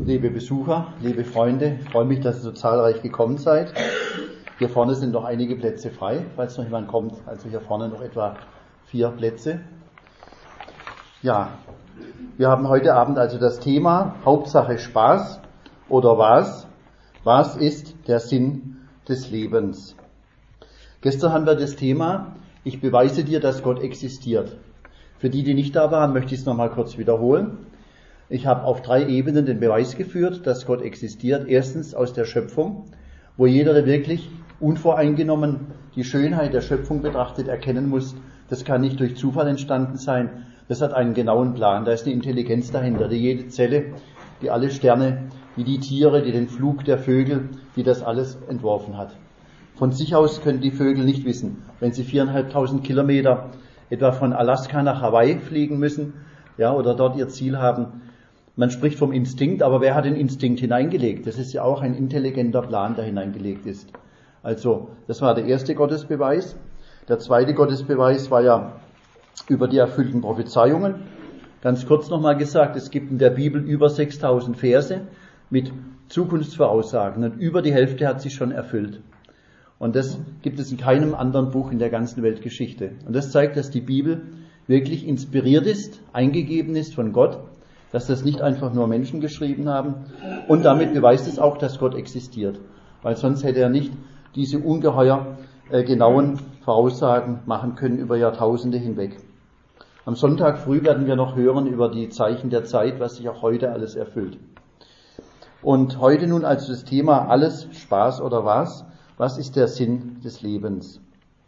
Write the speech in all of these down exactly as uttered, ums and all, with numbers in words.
Liebe Besucher, liebe Freunde, ich freue mich, dass ihr so zahlreich gekommen seid. Hier vorne sind noch einige Plätze frei, falls noch jemand kommt. Also hier vorne noch etwa vier Plätze. Ja, wir haben heute Abend also das Thema Hauptsache Spaß oder was? Was ist der Sinn des Lebens? Gestern haben wir das Thema, ich beweise dir, dass Gott existiert. Für die, die nicht da waren, möchte ich es nochmal kurz wiederholen. Ich habe auf drei Ebenen den Beweis geführt, dass Gott existiert. Erstens aus der Schöpfung, wo jeder, der wirklich unvoreingenommen die Schönheit der Schöpfung betrachtet, erkennen muss, das kann nicht durch Zufall entstanden sein. Das hat einen genauen Plan. Da ist eine Intelligenz dahinter, die jede Zelle, die alle Sterne, die die Tiere, die den Flug der Vögel, die das alles entworfen hat. Von sich aus können die Vögel nicht wissen, wenn sie viereinhalbtausend Kilometer etwa von Alaska nach Hawaii fliegen müssen, ja, oder dort ihr Ziel haben. Man spricht vom Instinkt, aber wer hat den Instinkt hineingelegt? Das ist ja auch ein intelligenter Plan, der hineingelegt ist. Also, das war der erste Gottesbeweis. Der zweite Gottesbeweis war ja über die erfüllten Prophezeiungen. Ganz kurz nochmal gesagt, es gibt in der Bibel über sechstausend Verse mit Zukunftsvoraussagen und über die Hälfte hat sich schon erfüllt. Und das gibt es in keinem anderen Buch in der ganzen Weltgeschichte. Und das zeigt, dass die Bibel wirklich inspiriert ist, eingegeben ist von Gott, dass das nicht einfach nur Menschen geschrieben haben. Und damit beweist es auch, dass Gott existiert. Weil sonst hätte er nicht diese ungeheuer äh, genauen Voraussagen machen können über Jahrtausende hinweg. Am Sonntag früh werden wir noch hören über die Zeichen der Zeit, was sich auch heute alles erfüllt. Und heute nun also das Thema alles Spaß oder was? Was ist der Sinn des Lebens?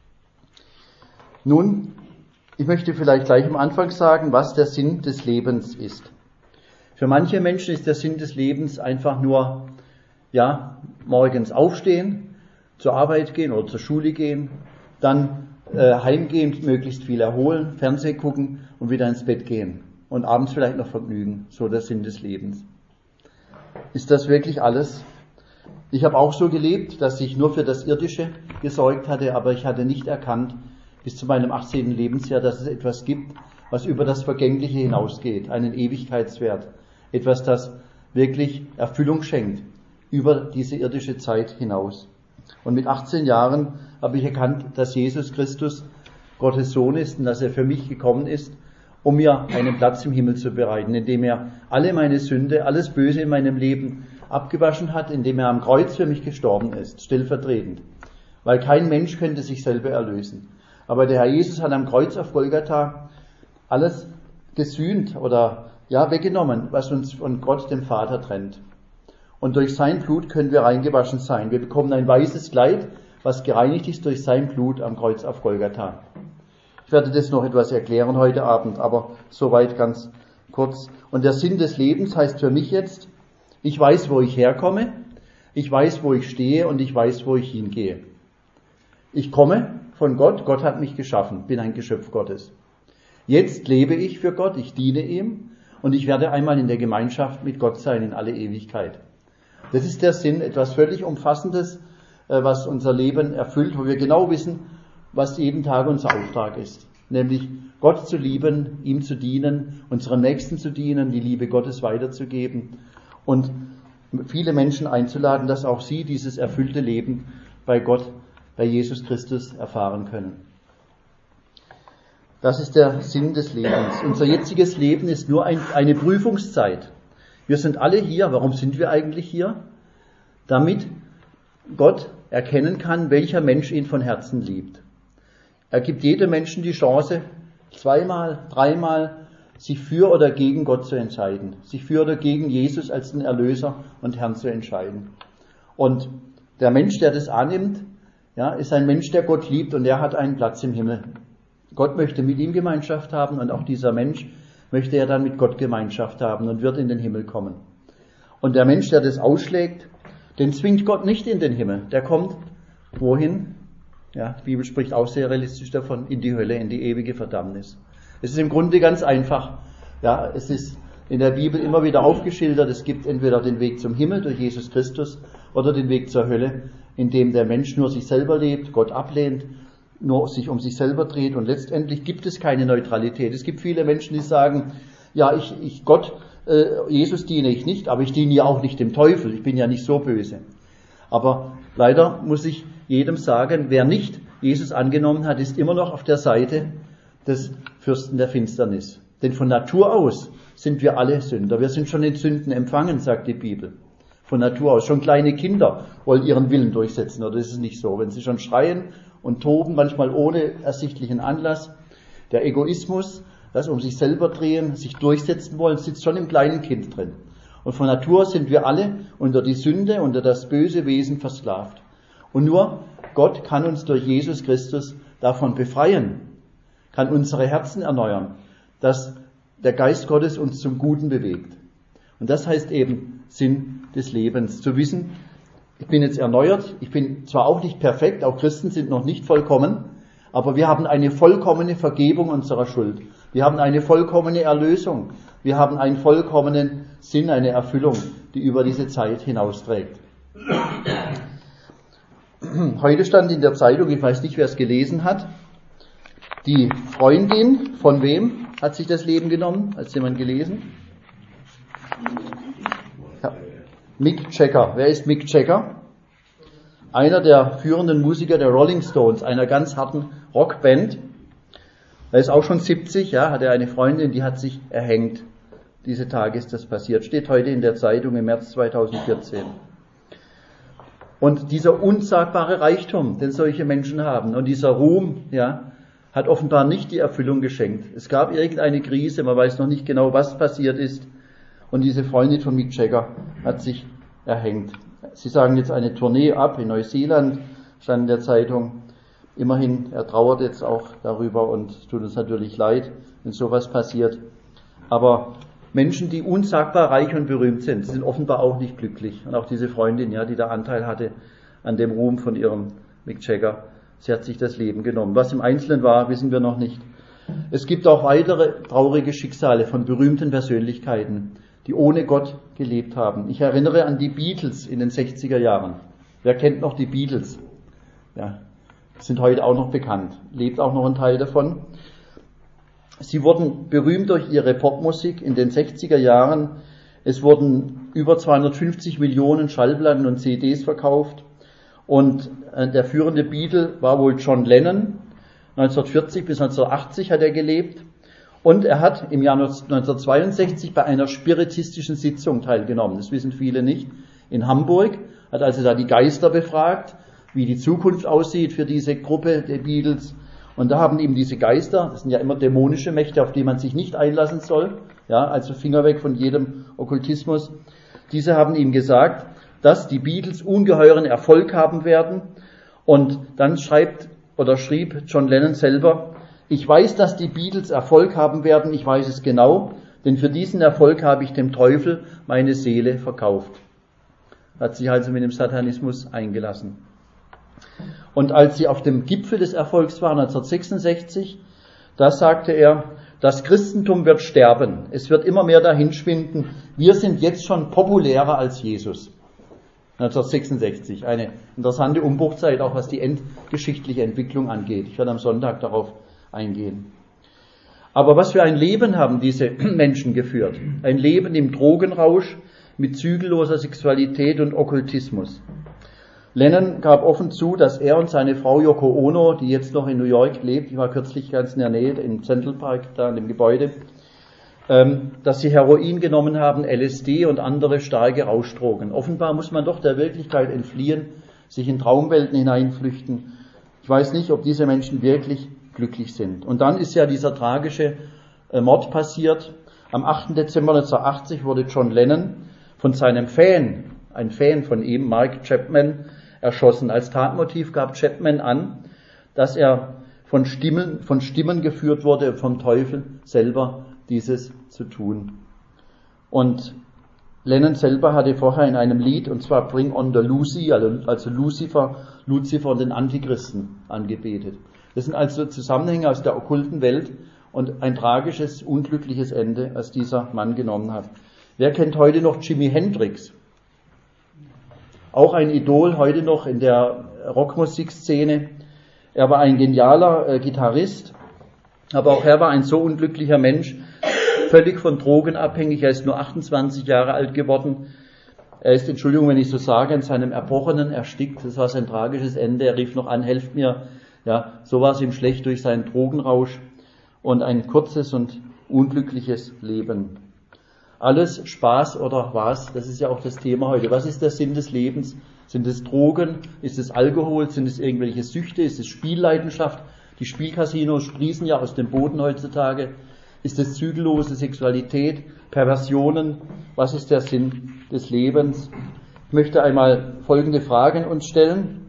Nun, ich möchte vielleicht gleich am Anfang sagen, was der Sinn des Lebens ist. Für manche Menschen ist der Sinn des Lebens einfach nur, ja, morgens aufstehen, zur Arbeit gehen oder zur Schule gehen, dann äh, heimgehen, möglichst viel erholen, Fernsehen gucken und wieder ins Bett gehen und abends vielleicht noch vergnügen. So der Sinn des Lebens. Ist das wirklich alles? Ich habe auch so gelebt, dass ich nur für das Irdische gesorgt hatte, aber ich hatte nicht erkannt, bis zu meinem achtzehnten Lebensjahr, dass es etwas gibt, was über das Vergängliche hinausgeht, einen Ewigkeitswert. Etwas, das wirklich Erfüllung schenkt, über diese irdische Zeit hinaus. Und mit achtzehn Jahren habe ich erkannt, dass Jesus Christus Gottes Sohn ist und dass er für mich gekommen ist, um mir einen Platz im Himmel zu bereiten, indem er alle meine Sünde, alles Böse in meinem Leben abgewaschen hat, indem er am Kreuz für mich gestorben ist, stellvertretend. Weil kein Mensch könnte sich selber erlösen. Aber der Herr Jesus hat am Kreuz auf Golgatha alles gesühnt oder ja weggenommen, was uns von Gott, dem Vater, trennt. Und durch sein Blut können wir reingewaschen sein. Wir bekommen ein weißes Kleid, was gereinigt ist durch sein Blut am Kreuz auf Golgatha. Ich werde das noch etwas erklären heute Abend, aber soweit ganz kurz. Und der Sinn des Lebens heißt für mich jetzt, ich weiß, wo ich herkomme, ich weiß, wo ich stehe und ich weiß, wo ich hingehe. Ich komme von Gott, Gott hat mich geschaffen, bin ein Geschöpf Gottes. Jetzt lebe ich für Gott, ich diene ihm und ich werde einmal in der Gemeinschaft mit Gott sein in alle Ewigkeit. Das ist der Sinn, etwas völlig Umfassendes, was unser Leben erfüllt, wo wir genau wissen, was jeden Tag unser Auftrag ist. Nämlich Gott zu lieben, ihm zu dienen, unseren Nächsten zu dienen, die Liebe Gottes weiterzugeben und viele Menschen einzuladen, dass auch sie dieses erfüllte Leben bei Gott, bei Jesus Christus erfahren können. Das ist der Sinn des Lebens. Unser jetziges Leben ist nur ein, eine Prüfungszeit. Wir sind alle hier. Warum sind wir eigentlich hier? Damit Gott erkennen kann, welcher Mensch ihn von Herzen liebt. Er gibt jedem Menschen die Chance, zweimal, dreimal sich für oder gegen Gott zu entscheiden. Sich für oder gegen Jesus als den Erlöser und Herrn zu entscheiden. Und der Mensch, der das annimmt, ja, ist ein Mensch, der Gott liebt und er hat einen Platz im Himmel. Gott möchte mit ihm Gemeinschaft haben und auch dieser Mensch möchte er dann mit Gott Gemeinschaft haben und wird in den Himmel kommen. Und der Mensch, der das ausschlägt, den zwingt Gott nicht in den Himmel. Der kommt wohin? Ja, die Bibel spricht auch sehr realistisch davon, in die Hölle, in die ewige Verdammnis. Es ist im Grunde ganz einfach. Ja, es ist in der Bibel immer wieder aufgeschildert, es gibt entweder den Weg zum Himmel durch Jesus Christus oder den Weg zur Hölle, in dem der Mensch nur sich selber lebt, Gott ablehnt, nur sich um sich selber dreht und letztendlich gibt es keine Neutralität. Es gibt viele Menschen, die sagen, ja, ich, ich Gott äh, Jesus diene ich nicht, aber ich diene ja auch nicht dem Teufel, ich bin ja nicht so böse. Aber leider muss ich jedem sagen, wer nicht Jesus angenommen hat, ist immer noch auf der Seite des Fürsten der Finsternis. Denn von Natur aus sind wir alle Sünder. Wir sind schon in Sünden empfangen, sagt die Bibel. Von Natur aus. Schon kleine Kinder wollen ihren Willen durchsetzen, oder ist es nicht so? Wenn sie schon schreien und toben, manchmal ohne ersichtlichen Anlass. Der Egoismus, das um sich selber drehen, sich durchsetzen wollen, sitzt schon im kleinen Kind drin. Und von Natur sind wir alle unter die Sünde, unter das böse Wesen versklavt. Und nur Gott kann uns durch Jesus Christus davon befreien, kann unsere Herzen erneuern, dass der Geist Gottes uns zum Guten bewegt. Und das heißt eben Sinn des Lebens, zu wissen, ich bin jetzt erneuert, ich bin zwar auch nicht perfekt, auch Christen sind noch nicht vollkommen, aber wir haben eine vollkommene Vergebung unserer Schuld. Wir haben eine vollkommene Erlösung. Wir haben einen vollkommenen Sinn, eine Erfüllung, die über diese Zeit hinausträgt. Heute stand in der Zeitung, ich weiß nicht, wer es gelesen hat, die Freundin von wem hat sich das Leben genommen? Hat es jemand gelesen? Ja. Mick Jagger. Wer ist Mick Jagger? Einer der führenden Musiker der Rolling Stones, einer ganz harten Rockband. Er ist auch schon siebzig, ja, hat er eine Freundin, die hat sich erhängt. Diese Tage ist das passiert. Steht heute in der Zeitung im März zweitausendvierzehn. Und dieser unsagbare Reichtum, den solche Menschen haben, und dieser Ruhm, ja, hat offenbar nicht die Erfüllung geschenkt. Es gab irgendeine Krise, man weiß noch nicht genau, was passiert ist. Und diese Freundin von Mick Jagger hat sich erhängt. Sie sagen jetzt eine Tournee ab in Neuseeland, stand in der Zeitung. Immerhin, er trauert jetzt auch darüber und es tut uns natürlich leid, wenn sowas passiert. Aber Menschen, die unsagbar reich und berühmt sind, sind offenbar auch nicht glücklich. Und auch diese Freundin, ja, die da Anteil hatte an dem Ruhm von ihrem Mick Jagger, sie hat sich das Leben genommen. Was im Einzelnen war, wissen wir noch nicht. Es gibt auch weitere traurige Schicksale von berühmten Persönlichkeiten, die ohne Gott gelebt haben. Ich erinnere an die Beatles in den sechziger Jahren. Wer kennt noch die Beatles? Ja, sind heute auch noch bekannt. Lebt auch noch ein Teil davon. Sie wurden berühmt durch ihre Popmusik in den sechziger Jahren. Es wurden über zweihundertfünfzig Millionen Schallplatten und C Ds verkauft. Und der führende Beatle war wohl John Lennon. neunzehnhundertvierzig bis neunzehnhundertachtzig hat er gelebt. Und er hat im Jahr neunzehnhundertzweiundsechzig bei einer spiritistischen Sitzung teilgenommen. Das wissen viele nicht. In Hamburg hat also da die Geister befragt, wie die Zukunft aussieht für diese Gruppe der Beatles. Und da haben ihm diese Geister, das sind ja immer dämonische Mächte, auf die man sich nicht einlassen soll, ja, also Finger weg von jedem Okkultismus. Diese haben ihm gesagt, dass die Beatles ungeheuren Erfolg haben werden. Und dann schreibt oder schrieb John Lennon selber, ich weiß, dass die Beatles Erfolg haben werden, ich weiß es genau, denn für diesen Erfolg habe ich dem Teufel meine Seele verkauft. Hat sich also mit dem Satanismus eingelassen. Und als sie auf dem Gipfel des Erfolgs waren, neunzehnhundertsechsundsechzig, da sagte er, das Christentum wird sterben, es wird immer mehr dahinschwinden, wir sind jetzt schon populärer als Jesus. neunzehnhundertsechsundsechzig, eine interessante Umbruchzeit, auch was die endgeschichtliche Entwicklung angeht. Ich werde am Sonntag darauf eingehen. Aber was für ein Leben haben diese Menschen geführt? Ein Leben im Drogenrausch mit zügelloser Sexualität und Okkultismus. Lennon gab offen zu, dass er und seine Frau Yoko Ono, die jetzt noch in New York lebt, die war kürzlich ganz in der Nähe, im Central Park, da in dem Gebäude, ähm, dass sie Heroin genommen haben, L S D und andere starke Rauschdrogen. Offenbar muss man doch der Wirklichkeit entfliehen, sich in Traumwelten hineinflüchten. Ich weiß nicht, ob diese Menschen wirklich glücklich sind. Und dann ist ja dieser tragische äh, Mord passiert. Am achten Dezember neunzehnhundertachtzig wurde John Lennon von seinem Fan, ein Fan von ihm, Mark Chapman, erschossen. Als Tatmotiv gab Chapman an, dass er von Stimmen, von Stimmen geführt wurde, vom Teufel selber dieses zu tun. Und Lennon selber hatte vorher in einem Lied, und zwar Bring on the Lucy, also Lucifer, Lucifer und den Antichristen angebetet. Das sind also Zusammenhänge aus der okkulten Welt und ein tragisches, unglückliches Ende, das dieser Mann genommen hat. Wer kennt heute noch Jimi Hendrix? Auch ein Idol heute noch in der Rockmusikszene. Er war ein genialer äh, Gitarrist, aber auch er war ein so unglücklicher Mensch, völlig von Drogen abhängig. Er ist nur achtundzwanzig Jahre alt geworden. Er ist, Entschuldigung, wenn ich so sage, in seinem Erbrochenen erstickt. Das war sein tragisches Ende. Er rief noch an, helft mir. Ja, so war es ihm schlecht durch seinen Drogenrausch und ein kurzes und unglückliches Leben. Alles Spaß oder was? Das ist ja auch das Thema heute. Was ist der Sinn des Lebens? Sind es Drogen? Ist es Alkohol? Sind es irgendwelche Süchte? Ist es Spielleidenschaft? Die Spielcasinos sprießen ja aus dem Boden heutzutage. Ist es zügellose Sexualität? Perversionen? Was ist der Sinn des Lebens? Ich möchte einmal folgende Fragen uns stellen.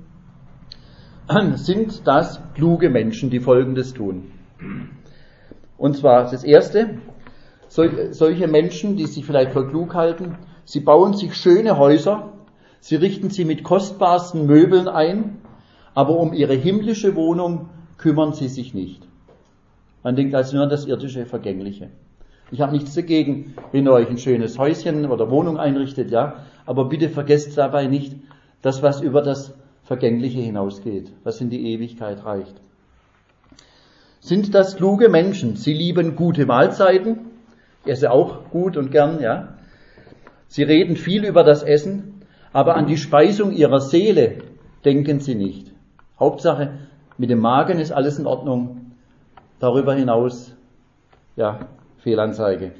Sind das kluge Menschen, die Folgendes tun? Und zwar das Erste, solche Menschen, die sich vielleicht für klug halten, sie bauen sich schöne Häuser, sie richten sie mit kostbarsten Möbeln ein, aber um ihre himmlische Wohnung kümmern sie sich nicht. Man denkt also nur an das irdische, Vergängliche. Ich habe nichts dagegen, wenn ihr euch ein schönes Häuschen oder Wohnung einrichtet, ja, aber bitte vergesst dabei nicht das, was über das Vergängliche hinausgeht, was in die Ewigkeit reicht. Sind das kluge Menschen? Sie lieben gute Mahlzeiten, ich esse auch gut und gern, ja. Sie reden viel über das Essen, aber an die Speisung ihrer Seele denken sie nicht. Hauptsache, mit dem Magen ist alles in Ordnung. Darüber hinaus, ja, Fehlanzeige.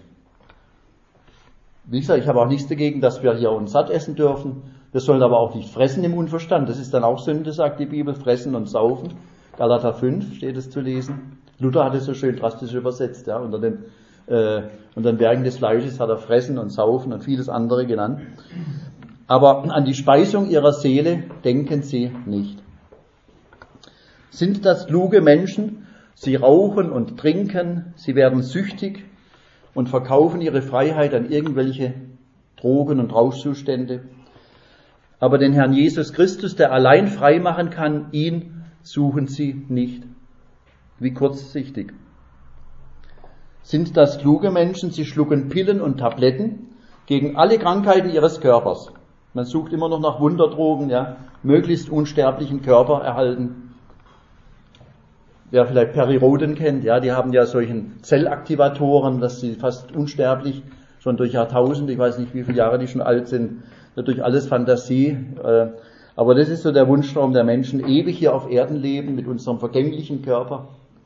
Wie gesagt, ich habe auch nichts dagegen, dass wir hier uns satt essen dürfen. Wir sollen aber auch nicht fressen im Unverstand. Das ist dann auch Sünde, sagt die Bibel, fressen und saufen. Galater fünf steht es zu lesen. Luther hat es so schön drastisch übersetzt, ja, unter den, äh, unter den Werken des Fleisches hat er fressen und saufen und vieles andere genannt. Aber an die Speisung ihrer Seele denken sie nicht. Sind das kluge Menschen? Sie rauchen und trinken, sie werden süchtig und verkaufen ihre Freiheit an irgendwelche Drogen und Rauschzustände. Aber den Herrn Jesus Christus, der allein frei machen kann, ihn suchen sie nicht. Wie kurzsichtig. Sind das kluge Menschen? Sie schlucken Pillen und Tabletten gegen alle Krankheiten ihres Körpers. Man sucht immer noch nach Wunderdrogen, ja, möglichst unsterblichen Körper erhalten. Wer vielleicht Periroden kennt, ja, die haben ja solchen Zellaktivatoren, dass sie fast unsterblich, schon durch Jahrtausende, ich weiß nicht, wie viele Jahre die schon alt sind, natürlich alles Fantasie, äh, aber das ist so der Wunschtraum der Menschen, ewig hier auf Erden leben mit unserem vergänglichen Körper.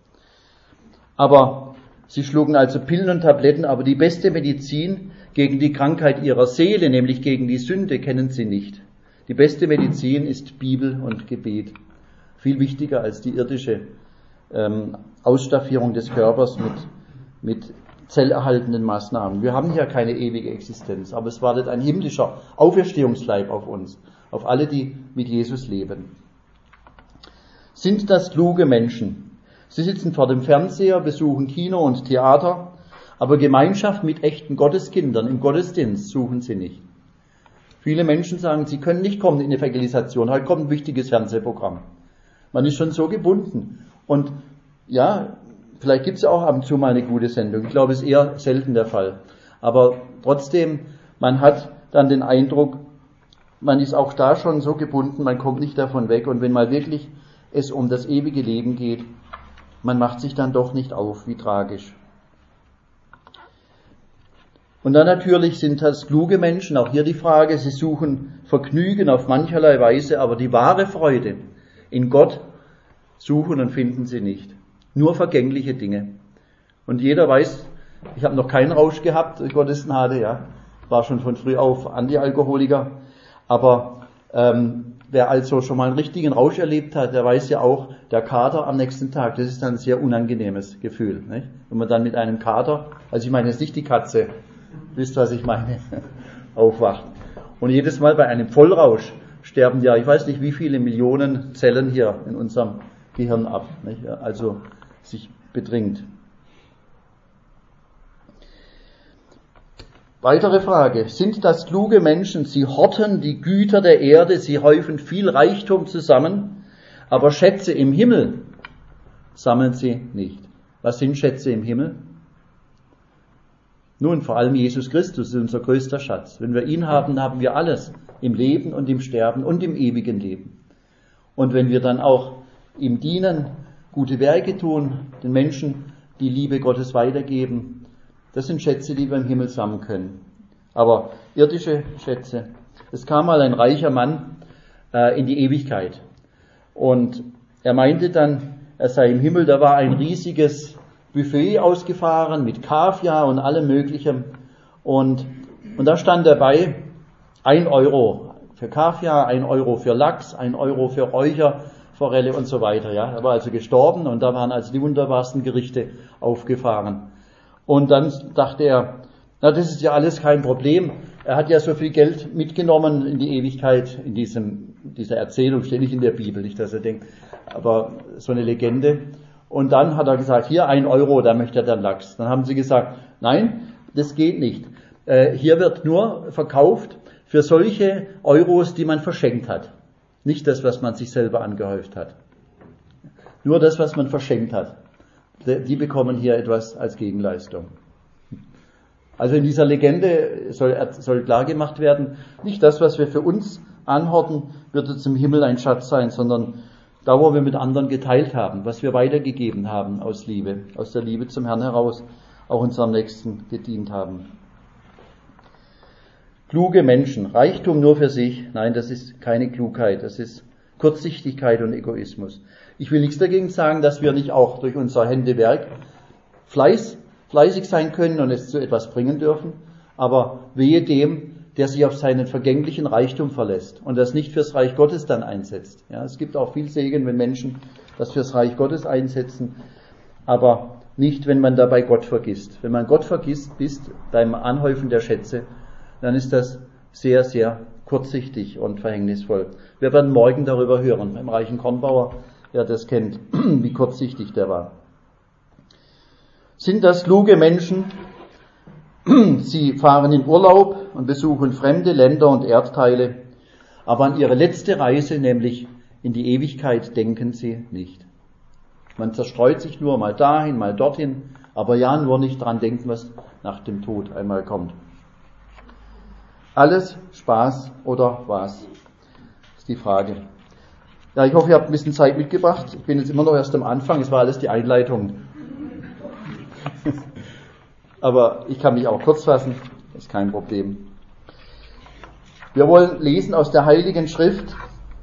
Aber sie schlucken also Pillen und Tabletten, aber die beste Medizin gegen die Krankheit ihrer Seele, nämlich gegen die Sünde, kennen sie nicht. Die beste Medizin ist Bibel und Gebet. Viel wichtiger als die irdische ähm, Ausstaffierung des Körpers mit, mit zellerhaltenden Maßnahmen. Wir haben hier keine ewige Existenz, aber es wartet ein himmlischer Auferstehungsleib auf uns, auf alle, die mit Jesus leben. Sind das kluge Menschen? Sie sitzen vor dem Fernseher, besuchen Kino und Theater, aber Gemeinschaft mit echten Gotteskindern im Gottesdienst suchen sie nicht. Viele Menschen sagen, sie können nicht kommen in die Evangelisation, heute kommt ein wichtiges Fernsehprogramm. Man ist schon so gebunden. Und ja, vielleicht gibt es ja auch ab und zu mal eine gute Sendung. Ich glaube, es ist eher selten der Fall. Aber trotzdem, man hat dann den Eindruck, man ist auch da schon so gebunden, man kommt nicht davon weg. Und wenn mal wirklich es um das ewige Leben geht, man macht sich dann doch nicht auf, wie tragisch. Und dann natürlich sind das kluge Menschen, auch hier die Frage, sie suchen Vergnügen auf mancherlei Weise, aber die wahre Freude in Gott suchen und finden sie nicht. Nur vergängliche Dinge. Und jeder weiß, ich habe noch keinen Rausch gehabt, durch Gottes Gnade, ja. War schon von früh auf Antialkoholiker. Aber ähm, wer also schon mal einen richtigen Rausch erlebt hat, der weiß ja auch, der Kater am nächsten Tag, das ist dann ein sehr unangenehmes Gefühl. Nicht? Wenn man dann mit einem Kater, also ich meine jetzt nicht die Katze, wisst was ich meine, aufwacht. Und jedes Mal bei einem Vollrausch sterben ja, ich weiß nicht wie viele Millionen Zellen hier in unserem Gehirn ab, nicht? Also sich bedringt. Weitere Frage. Sind das kluge Menschen? Sie horten die Güter der Erde, sie häufen viel Reichtum zusammen, aber Schätze im Himmel sammeln sie nicht. Was sind Schätze im Himmel? Nun, vor allem Jesus Christus ist unser größter Schatz. Wenn wir ihn haben, haben wir alles im Leben und im Sterben und im ewigen Leben. Und wenn wir dann auch ihm dienen, gute Werke tun, den Menschen die Liebe Gottes weitergeben, Das sind Schätze, die wir im Himmel sammeln können. Aber irdische Schätze. Es kam mal ein reicher Mann äh, in die Ewigkeit. Und er meinte dann, er sei im Himmel, da war ein riesiges Buffet ausgefahren mit Kaviar und allem Möglichen. Und, und da stand dabei ein Euro für Kaviar, ein Euro für Lachs, ein Euro für Räucherforelle und so weiter. Ja, er war also gestorben und da waren also die wunderbarsten Gerichte aufgefahren. Und dann dachte er, na, das ist ja alles kein Problem. Er hat ja so viel Geld mitgenommen in die Ewigkeit, in diesem, dieser Erzählung, steht nicht in der Bibel, nicht, dass er denkt, aber so eine Legende. Und dann hat er gesagt, hier ein Euro, da möchte er dann Lachs. Dann haben sie gesagt, nein, das geht nicht. Äh, hier wird nur verkauft für solche Euros, die man verschenkt hat. Nicht das, was man sich selber angehäuft hat. Nur das, was man verschenkt hat. Die bekommen hier etwas als Gegenleistung. Also in dieser Legende soll, soll klar gemacht werden, nicht das, was wir für uns anhorten, wird jetzt im Himmel ein Schatz sein, sondern da, wo wir mit anderen geteilt haben, was wir weitergegeben haben aus Liebe, aus der Liebe zum Herrn heraus, auch unserem Nächsten gedient haben. Kluge Menschen, Reichtum nur für sich, nein, das ist keine Klugheit, das ist Kurzsichtigkeit und Egoismus. Ich will nichts dagegen sagen, dass wir nicht auch durch unser Händewerk Fleiß, fleißig sein können und es zu etwas bringen dürfen, aber wehe dem, der sich auf seinen vergänglichen Reichtum verlässt und das nicht fürs Reich Gottes dann einsetzt. Ja, es gibt auch viel Segen, wenn Menschen das fürs Reich Gottes einsetzen, aber nicht, wenn man dabei Gott vergisst. Wenn man Gott vergisst, bist beim Anhäufen der Schätze, dann ist das sehr, sehr kurzsichtig und verhängnisvoll. Wir werden morgen darüber hören, beim reichen Kornbauer, wer das kennt, wie kurzsichtig der war. Sind das kluge Menschen? Sie fahren in Urlaub und besuchen fremde Länder und Erdteile, aber an ihre letzte Reise, nämlich in die Ewigkeit, denken sie nicht. Man zerstreut sich nur mal dahin, mal dorthin, aber ja, nur nicht dran denken, was nach dem Tod einmal kommt. Alles Spaß oder was? Ist die Frage. Ja, ich hoffe, ihr habt ein bisschen Zeit mitgebracht. Ich bin jetzt immer noch erst am Anfang, es war alles die Einleitung. Aber ich kann mich auch kurz fassen, ist kein Problem. Wir wollen lesen aus der Heiligen Schrift.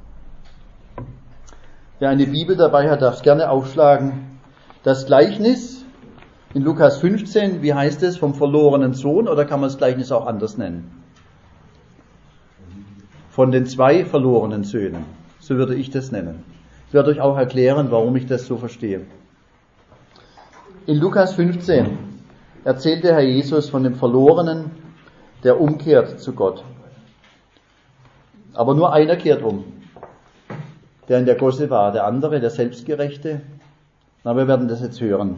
Wer eine Bibel dabei hat, darf es gerne aufschlagen. Das Gleichnis in Lukas fünfzehn, wie heißt es, vom verlorenen Sohn, oder kann man das Gleichnis auch anders nennen? Von den zwei verlorenen Söhnen, so würde ich das nennen. Ich werde euch auch erklären, warum ich das so verstehe. In Lukas fünfzehn erzählt der Herr Jesus von dem Verlorenen, der umkehrt zu Gott. Aber nur einer kehrt um, der in der Gosse war, der andere, der Selbstgerechte. Na, wir werden das jetzt hören.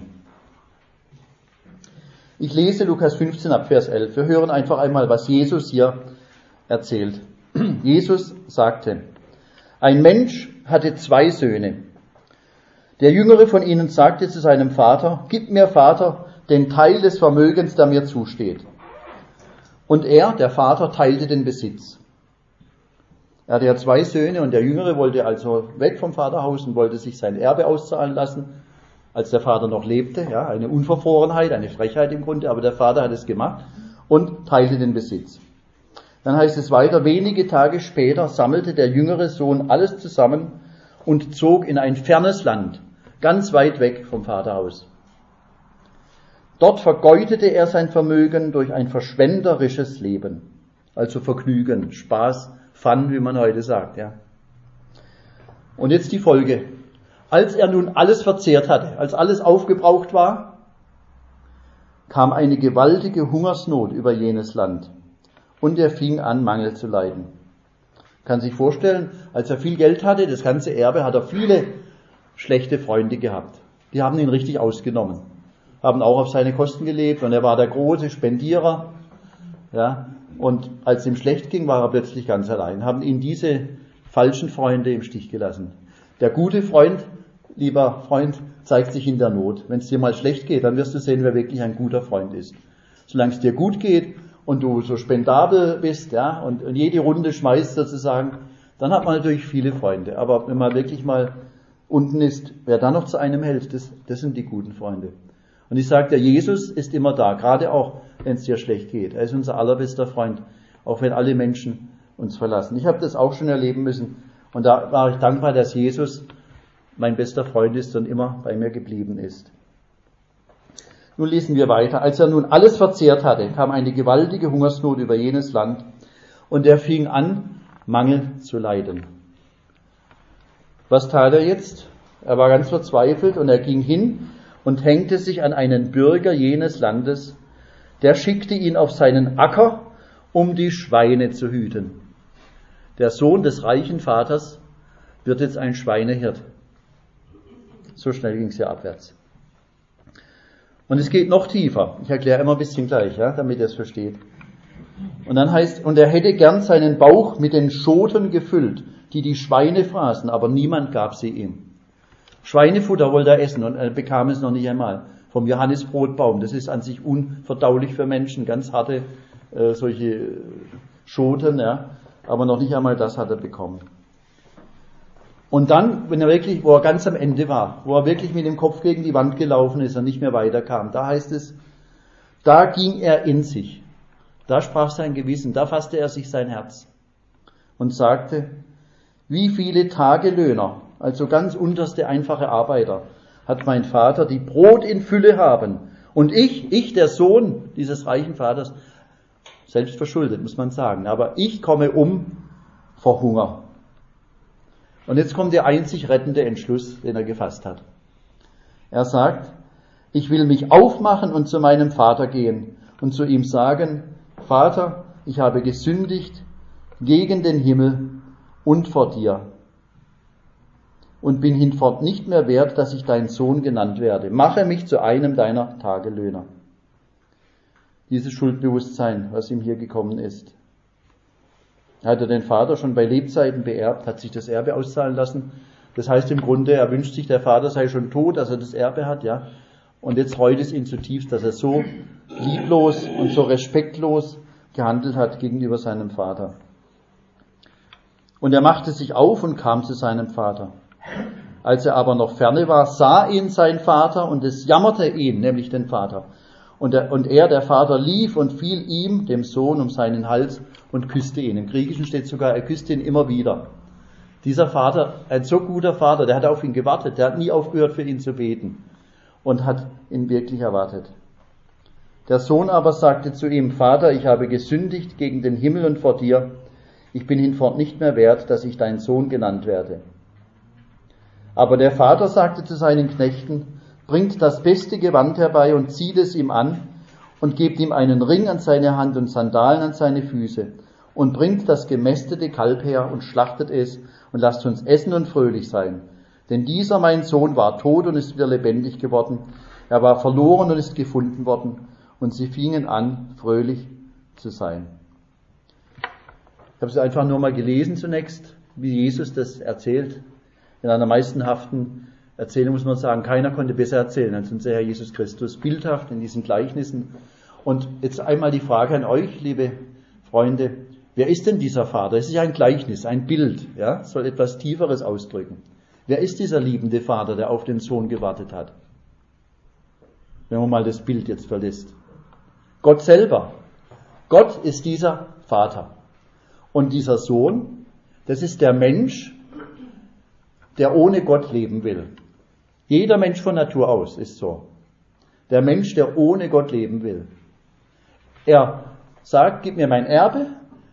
Ich lese Lukas fünfzehn ab Vers elf. Wir hören einfach einmal, was Jesus hier erzählt. Jesus sagte, ein Mensch hatte zwei Söhne. Der jüngere von ihnen sagte zu seinem Vater, gib mir, Vater, den Teil des Vermögens, der mir zusteht. Und er, der Vater, teilte den Besitz. Er hatte ja zwei Söhne und der Jüngere wollte also weg vom Vaterhaus und wollte sich sein Erbe auszahlen lassen, als der Vater noch lebte. Ja, eine Unverfrorenheit, eine Frechheit im Grunde, aber der Vater hat es gemacht und teilte den Besitz. Dann heißt es weiter, wenige Tage später sammelte der jüngere Sohn alles zusammen und zog in ein fernes Land, ganz weit weg vom Vaterhaus. Dort vergeudete er sein Vermögen durch ein verschwenderisches Leben, also Vergnügen, Spaß, Fun, wie man heute sagt. Ja. Und jetzt die Folge. Als er nun alles verzehrt hatte, als alles aufgebraucht war, kam eine gewaltige Hungersnot über jenes Land und er fing an, Mangel zu leiden. Kann sich vorstellen, als er viel Geld hatte, das ganze Erbe, hat er viele schlechte Freunde gehabt. Die haben ihn richtig ausgenommen, haben auch auf seine Kosten gelebt und er war der große Spendierer. Ja, und als es ihm schlecht ging, war er plötzlich ganz allein, haben ihn diese falschen Freunde im Stich gelassen. Der gute Freund, lieber Freund, zeigt sich in der Not. Wenn es dir mal schlecht geht, dann wirst du sehen, wer wirklich ein guter Freund ist. Solange es dir gut geht und du so spendabel bist, ja, und, und jede Runde schmeißt sozusagen, dann hat man natürlich viele Freunde. Aber wenn man wirklich mal unten ist, wer dann noch zu einem hält, das, das sind die guten Freunde. Und ich sage, der Jesus ist immer da, gerade auch, wenn es dir schlecht geht. Er ist unser allerbester Freund, auch wenn alle Menschen uns verlassen. Ich habe das auch schon erleben müssen und da war ich dankbar, dass Jesus mein bester Freund ist und immer bei mir geblieben ist. Nun lesen wir weiter. Als er nun alles verzehrt hatte, kam eine gewaltige Hungersnot über jenes Land und er fing an, Mangel zu leiden. Was tat er jetzt? Er war ganz verzweifelt und er ging hin und hängte sich an einen Bürger jenes Landes, der schickte ihn auf seinen Acker, um die Schweine zu hüten. Der Sohn des reichen Vaters wird jetzt ein Schweinehirt. So schnell ging es ja abwärts. Und es geht noch tiefer. Ich erkläre immer ein bisschen gleich, ja, damit ihr es versteht. Und dann heißt, und er hätte gern seinen Bauch mit den Schoten gefüllt, die die Schweine fraßen, aber niemand gab sie ihm. Schweinefutter wollte er essen und er bekam es noch nicht einmal. Vom Johannisbrotbaum. Das ist an sich unverdaulich für Menschen, ganz harte äh, solche Schoten, ja. Aber noch nicht einmal das hat er bekommen. Und dann, wenn er wirklich, wo er ganz am Ende war, wo er wirklich mit dem Kopf gegen die Wand gelaufen ist und nicht mehr weiterkam, da heißt es, da ging er in sich. Da sprach sein Gewissen, da fasste er sich sein Herz und sagte, wie viele Tagelöhner, also ganz unterste einfache Arbeiter, hat mein Vater, die Brot in Fülle haben. Und ich, ich, der Sohn dieses reichen Vaters, selbst verschuldet, muss man sagen, aber ich komme um vor Hunger. Und jetzt kommt der einzig rettende Entschluss, den er gefasst hat. Er sagt, ich will mich aufmachen und zu meinem Vater gehen und zu ihm sagen, Vater, ich habe gesündigt gegen den Himmel und vor dir und bin hinfort nicht mehr wert, dass ich dein Sohn genannt werde. Mache mich zu einem deiner Tagelöhner. Dieses Schuldbewusstsein, was ihm hier gekommen ist. Er hatte den Vater schon bei Lebzeiten beerbt, hat sich das Erbe auszahlen lassen. Das heißt im Grunde, er wünscht sich, der Vater sei schon tot, dass er das Erbe hat, ja. Und jetzt reut es ihn zutiefst, dass er so lieblos und so respektlos gehandelt hat gegenüber seinem Vater. Und er machte sich auf und kam zu seinem Vater. Als er aber noch ferne war, sah ihn sein Vater und es jammerte ihn, nämlich den Vater. Und er, und er, der Vater, lief und fiel ihm, dem Sohn, um seinen Hals und küsste ihn. Im Griechischen steht sogar, er küsste ihn immer wieder. Dieser Vater, ein so guter Vater, der hat auf ihn gewartet, der hat nie aufgehört, für ihn zu beten und hat ihn wirklich erwartet. Der Sohn aber sagte zu ihm, Vater, ich habe gesündigt gegen den Himmel und vor dir. Ich bin hinfort nicht mehr wert, dass ich dein Sohn genannt werde. Aber der Vater sagte zu seinen Knechten, bringt das beste Gewand herbei und zieht es ihm an und gebt ihm einen Ring an seine Hand und Sandalen an seine Füße und bringt das gemästete Kalb her und schlachtet es und lasst uns essen und fröhlich sein. Denn dieser, mein Sohn, war tot und ist wieder lebendig geworden. Er war verloren und ist gefunden worden. Und sie fingen an, fröhlich zu sein. Ich habe es einfach nur mal gelesen zunächst, wie Jesus das erzählt. In einer meistenhaften Erzählung muss man sagen, keiner konnte besser erzählen als unser Herr Jesus Christus. Bildhaft in diesen Gleichnissen. Und jetzt einmal die Frage an euch, liebe Freunde. Wer ist denn dieser Vater? Es ist ja ein Gleichnis, ein Bild, ja, soll etwas Tieferes ausdrücken. Wer ist dieser liebende Vater, der auf den Sohn gewartet hat? Wenn man mal das Bild jetzt verlässt. Gott selber. Gott ist dieser Vater. Und dieser Sohn, das ist der Mensch, der ohne Gott leben will. Jeder Mensch von Natur aus ist so. Der Mensch, der ohne Gott leben will. Er sagt, gib mir mein Erbe,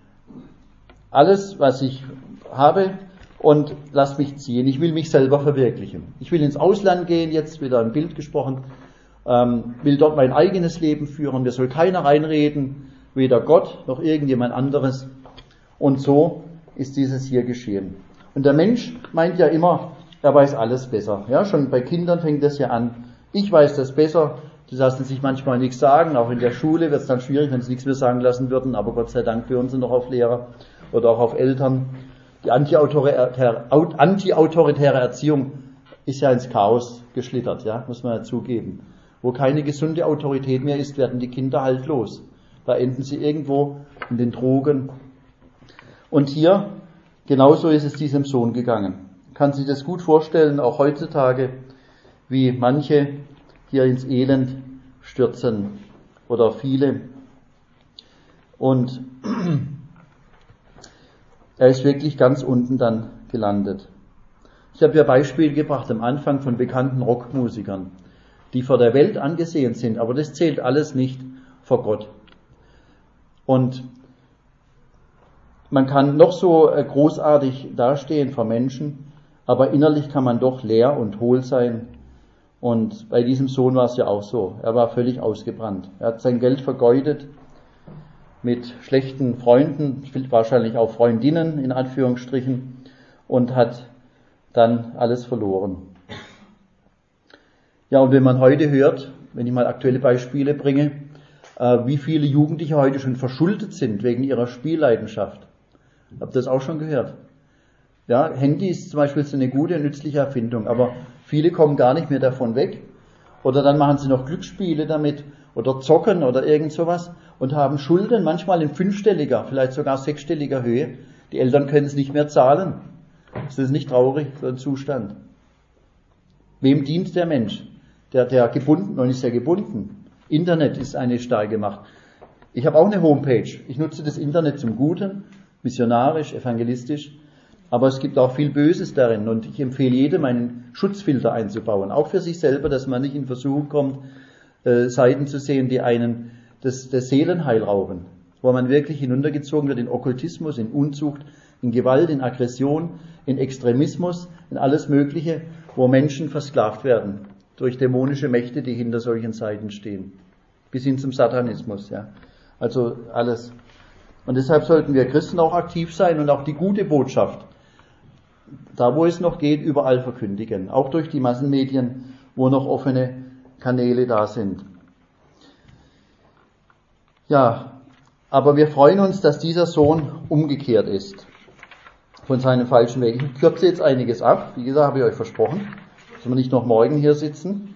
alles, was ich habe, und lass mich ziehen. Ich will mich selber verwirklichen. Ich will ins Ausland gehen, jetzt wieder ein Bild gesprochen, ähm, will dort mein eigenes Leben führen. Mir soll keiner reinreden, weder Gott noch irgendjemand anderes. Und so ist dieses hier geschehen. Und der Mensch meint ja immer, er weiß alles besser. Ja, schon bei Kindern fängt das ja an. Ich weiß das besser. Die lassen sich manchmal nichts sagen. Auch in der Schule wird es dann schwierig, wenn sie nichts mehr sagen lassen würden. Aber Gott sei Dank hören sie noch auf Lehrer oder auch auf Eltern. Die antiautoritäre, antiautoritäre Erziehung ist ja ins Chaos geschlittert, ja, muss man ja zugeben. Wo keine gesunde Autorität mehr ist, werden die Kinder haltlos. Da enden sie irgendwo in den Drogen. Und hier, genauso ist es diesem Sohn gegangen. Man kann sich das gut vorstellen, auch heutzutage, wie manche hier ins Elend stürzen oder viele. Und er ist wirklich ganz unten dann gelandet. Ich habe ja Beispiele gebracht am Anfang von bekannten Rockmusikern, die vor der Welt angesehen sind, aber das zählt alles nicht vor Gott. Und man kann noch so großartig dastehen vor Menschen, aber innerlich kann man doch leer und hohl sein. Und bei diesem Sohn war es ja auch so. Er war völlig ausgebrannt. Er hat sein Geld vergeudet mit schlechten Freunden, wahrscheinlich auch Freundinnen in Anführungsstrichen, und hat dann alles verloren. Ja, und wenn man heute hört, wenn ich mal aktuelle Beispiele bringe, wie viele Jugendliche heute schon verschuldet sind wegen ihrer Spielleidenschaft. Habt ihr das auch schon gehört? Ja, Handy ist zum Beispiel so eine gute, nützliche Erfindung, aber viele kommen gar nicht mehr davon weg. Oder dann machen sie noch Glücksspiele damit oder zocken oder irgend sowas und haben Schulden, manchmal in fünfstelliger, vielleicht sogar sechsstelliger Höhe. Die Eltern können es nicht mehr zahlen. Ist das nicht traurig, so ein Zustand? Wem dient der Mensch? Der, der gebunden, und ist ja gebunden. Internet ist eine starke Macht. Ich habe auch eine Homepage. Ich nutze das Internet zum Guten, missionarisch, evangelistisch. Aber es gibt auch viel Böses darin. Und ich empfehle jedem, einen Schutzfilter einzubauen. Auch für sich selber, dass man nicht in Versuchung kommt, äh, Seiten zu sehen, die einen das, das Seelenheil rauben. Wo man wirklich hinuntergezogen wird in Okkultismus, in Unzucht, in Gewalt, in Aggression, in Extremismus, in alles Mögliche, wo Menschen versklavt werden durch dämonische Mächte, die hinter solchen Seiten stehen. Bis hin zum Satanismus, ja. Also alles. Und deshalb sollten wir Christen auch aktiv sein und auch die gute Botschaft, da wo es noch geht, überall verkündigen. Auch durch die Massenmedien, wo noch offene Kanäle da sind. Ja, aber wir freuen uns, dass dieser Sohn umgekehrt ist von seinem falschen Weg. Ich kürze jetzt einiges ab. Wie gesagt, habe ich euch versprochen, dass wir nicht noch morgen hier sitzen.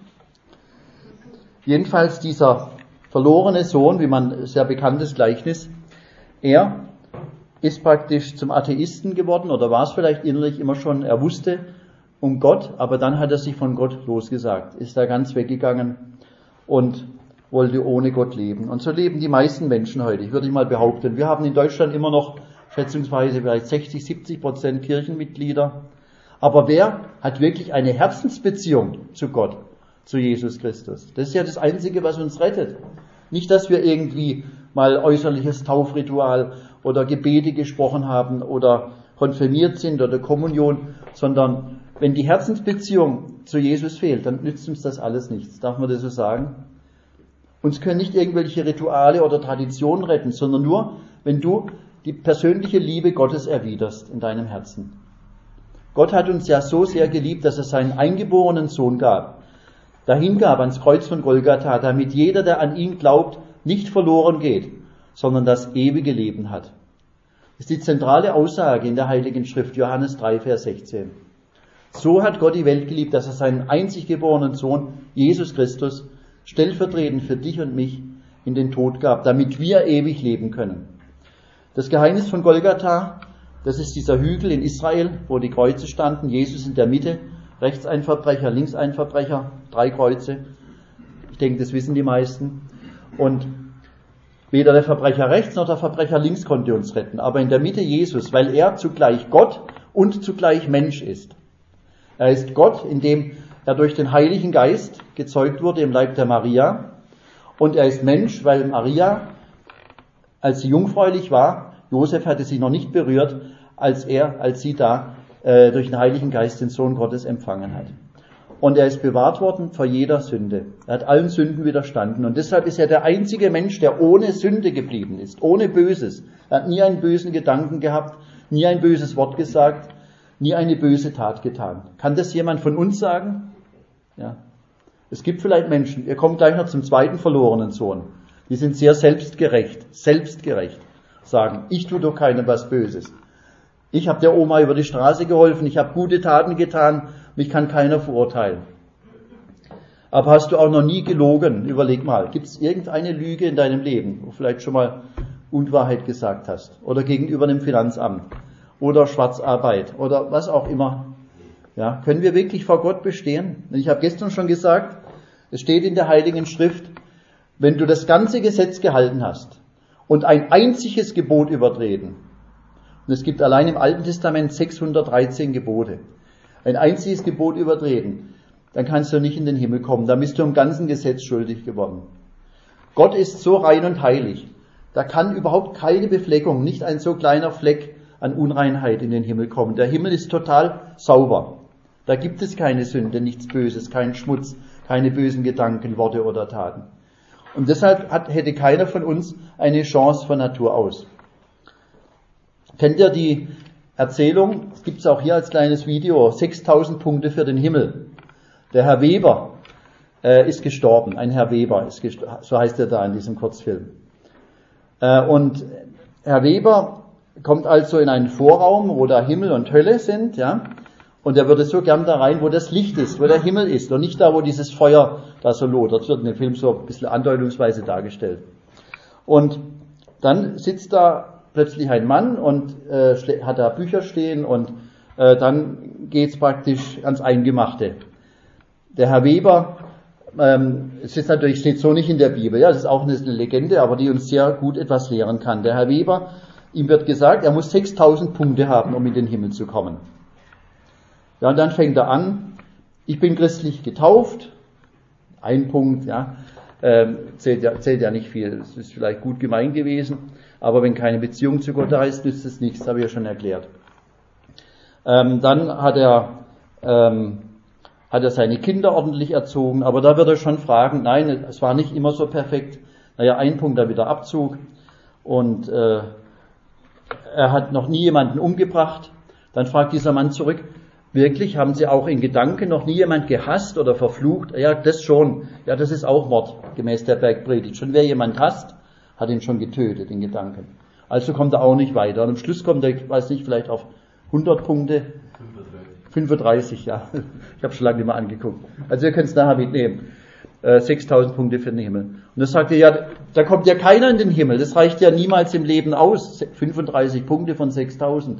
Jedenfalls dieser verlorene Sohn, wie man sehr bekanntes Gleichnis, er ist praktisch zum Atheisten geworden oder war es vielleicht innerlich immer schon. Er wusste um Gott, aber dann hat er sich von Gott losgesagt, ist da ganz weggegangen und wollte ohne Gott leben. Und so leben die meisten Menschen heute. Ich würde mal behaupten, wir haben in Deutschland immer noch schätzungsweise vielleicht sechzig, siebzig Prozent Kirchenmitglieder. Aber wer hat wirklich eine Herzensbeziehung zu Gott, zu Jesus Christus? Das ist ja das Einzige, was uns rettet. Nicht, dass wir irgendwie mal äußerliches Taufritual oder Gebete gesprochen haben oder konfirmiert sind oder Kommunion, sondern wenn die Herzensbeziehung zu Jesus fehlt, dann nützt uns das alles nichts. Darf man das so sagen? Uns können nicht irgendwelche Rituale oder Traditionen retten, sondern nur, wenn du die persönliche Liebe Gottes erwiderst in deinem Herzen. Gott hat uns ja so sehr geliebt, dass er seinen eingeborenen Sohn gab, dahin gab ans Kreuz von Golgatha, damit jeder, der an ihn glaubt, nicht verloren geht, sondern das ewige Leben hat. Das ist die zentrale Aussage in der Heiligen Schrift, Johannes drei, Vers sechzehn. So hat Gott die Welt geliebt, dass er seinen einzig geborenen Sohn, Jesus Christus, stellvertretend für dich und mich in den Tod gab, damit wir ewig leben können. Das Geheimnis von Golgatha, das ist dieser Hügel in Israel, wo die Kreuze standen, Jesus in der Mitte, rechts ein Verbrecher, links ein Verbrecher, drei Kreuze. Ich denke, das wissen die meisten. Und weder der Verbrecher rechts noch der Verbrecher links konnte uns retten, aber in der Mitte Jesus, weil er zugleich Gott und zugleich Mensch ist. Er ist Gott, indem er durch den Heiligen Geist gezeugt wurde im Leib der Maria, und er ist Mensch, weil Maria, als sie jungfräulich war, Josef hatte sie noch nicht berührt, als er, als sie da äh, durch den Heiligen Geist den Sohn Gottes empfangen hat. Und er ist bewahrt worden vor jeder Sünde. Er hat allen Sünden widerstanden. Und deshalb ist er der einzige Mensch, der ohne Sünde geblieben ist, ohne Böses. Er hat nie einen bösen Gedanken gehabt, nie ein böses Wort gesagt, nie eine böse Tat getan. Kann das jemand von uns sagen? Ja. Es gibt vielleicht Menschen, ihr kommt gleich noch zum zweiten verlorenen Sohn. Die sind sehr selbstgerecht, selbstgerecht. Sagen, ich tue doch keinem was Böses. Ich habe der Oma über die Straße geholfen, ich habe gute Taten getan, mich kann keiner verurteilen. Aber hast du auch noch nie gelogen? Überleg mal, gibt es irgendeine Lüge in deinem Leben, wo du vielleicht schon mal Unwahrheit gesagt hast? Oder gegenüber dem Finanzamt? Oder Schwarzarbeit? Oder was auch immer? Ja, können wir wirklich vor Gott bestehen? Und ich habe gestern schon gesagt, Es steht in der Heiligen Schrift, wenn du das ganze Gesetz gehalten hast und ein einziges Gebot übertreten, und es gibt allein im Alten Testament sechshundertdreizehn Gebote, ein einziges Gebot übertreten, dann kannst du nicht in den Himmel kommen, dann bist du im ganzen Gesetz schuldig geworden. Gott ist so rein und heilig, da kann überhaupt keine Befleckung, nicht ein so kleiner Fleck an Unreinheit in den Himmel kommen. Der Himmel ist total sauber. Da gibt es keine Sünde, nichts Böses, keinen Schmutz, keine bösen Gedanken, Worte oder Taten. Und deshalb hat, hätte keiner von uns eine Chance von Natur aus. Kennt ihr die Erzählung, es gibt es auch hier als kleines Video, sechstausend Punkte für den Himmel. Der Herr Weber äh, ist gestorben, ein Herr Weber, ist gestorben, so heißt er da in diesem Kurzfilm. Äh, und Herr Weber kommt also in einen Vorraum, wo da Himmel und Hölle sind, ja, und er würde so gern da rein, wo das Licht ist, wo der Himmel ist und nicht da, wo dieses Feuer da so lodert. Das wird in dem Film so ein bisschen andeutungsweise dargestellt. Und dann sitzt da plötzlich ein Mann und äh, hat da Bücher stehen und äh, dann geht's praktisch ans Eingemachte. Der Herr Weber, ähm, es ist natürlich, steht so nicht in der Bibel, ja, das ist auch eine Legende, aber die uns sehr gut etwas lehren kann. Der Herr Weber, ihm wird gesagt, er muss sechstausend Punkte haben, um in den Himmel zu kommen. Ja, und dann fängt er an, ich bin christlich getauft, ein Punkt, ja, ähm, zählt ja, zählt ja nicht viel, es ist vielleicht gut gemeint gewesen, aber wenn keine Beziehung zu Gott da ist, nützt es nichts, habe ich ja schon erklärt. Ähm, dann hat er, ähm, hat er seine Kinder ordentlich erzogen, aber da wird er schon fragen, nein, es war nicht immer so perfekt. Naja, ein Punkt, da wieder Abzug und äh, er hat noch nie jemanden umgebracht. Dann fragt dieser Mann zurück, wirklich, haben Sie auch in Gedanken noch nie jemand gehasst oder verflucht? Ja, das schon. Ja, das ist auch Mord, gemäß der Bergpredigt. Schon wer jemand hasst, hat ihn schon getötet in Gedanken. Also kommt er auch nicht weiter. Und am Schluss kommt er, ich weiß nicht, vielleicht auf hundert Punkte. fünfunddreißig, ja. Ich habe schon lange nicht mehr angeguckt. Also ihr könnt es nachher mitnehmen. Äh, sechstausend Punkte für den Himmel. Und das sagt er, ja, da kommt ja keiner in den Himmel. Das reicht ja niemals im Leben aus. fünfunddreißig Punkte von sechstausend.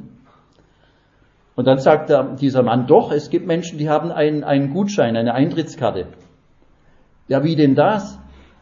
Und dann sagt er, dieser Mann, doch, es gibt Menschen, die haben einen, einen Gutschein, eine Eintrittskarte. Ja, wie denn das?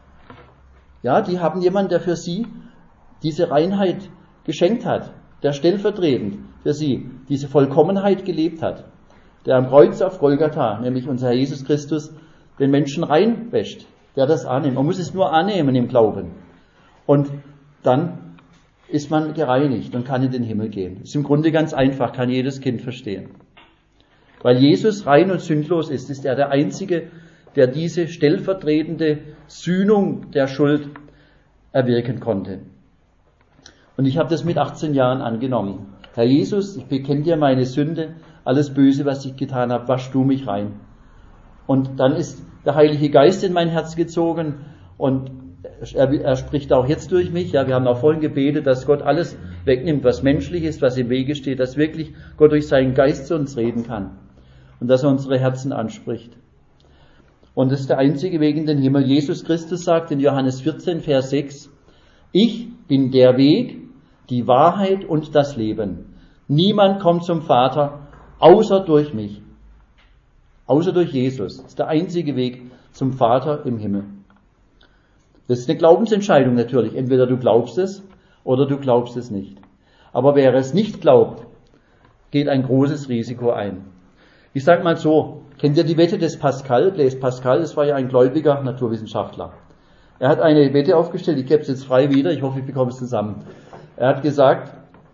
Ja, die haben jemanden, der für sie diese Reinheit geschenkt hat, der stellvertretend für sie diese Vollkommenheit gelebt hat, der am Kreuz auf Golgatha, nämlich unser Herr Jesus Christus, den Menschen reinwäscht, der das annimmt. Man muss es nur annehmen im Glauben. Und dann ist man gereinigt und kann in den Himmel gehen. Ist im Grunde ganz einfach, kann jedes Kind verstehen. Weil Jesus rein und sündlos ist, ist er der Einzige, der diese stellvertretende Sühnung der Schuld erwirken konnte. Und ich habe das mit achtzehn Jahren angenommen. Herr Jesus, ich bekenne dir meine Sünde, alles Böse, was ich getan habe, wasch du mich rein. Und dann ist der Heilige Geist in mein Herz gezogen und er, er spricht auch jetzt durch mich. Ja, wir haben auch vorhin gebetet, dass Gott alles wegnimmt, was menschlich ist, was im Wege steht, dass wirklich Gott durch seinen Geist zu uns reden kann und dass er unsere Herzen anspricht. Und das ist der einzige Weg in den Himmel. Jesus Christus sagt in Johannes vierzehn, Vers sechs, ich bin der Weg, die Wahrheit und das Leben. Niemand kommt zum Vater, außer durch mich. Außer durch Jesus. Das ist der einzige Weg zum Vater im Himmel. Das ist eine Glaubensentscheidung natürlich. Entweder du glaubst es oder du glaubst es nicht. Aber wer es nicht glaubt, geht ein großes Risiko ein. Ich sage mal so, kennt ihr die Wette des Pascal? Blaise Pascal, das war ja ein gläubiger Naturwissenschaftler. Er hat eine Wette aufgestellt, ich gebe es jetzt frei wieder, ich hoffe, ich bekomme es zusammen. Er hat gesagt,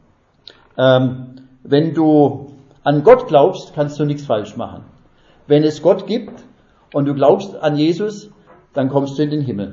ähm, wenn du an Gott glaubst, kannst du nichts falsch machen. Wenn es Gott gibt und du glaubst an Jesus, dann kommst du in den Himmel.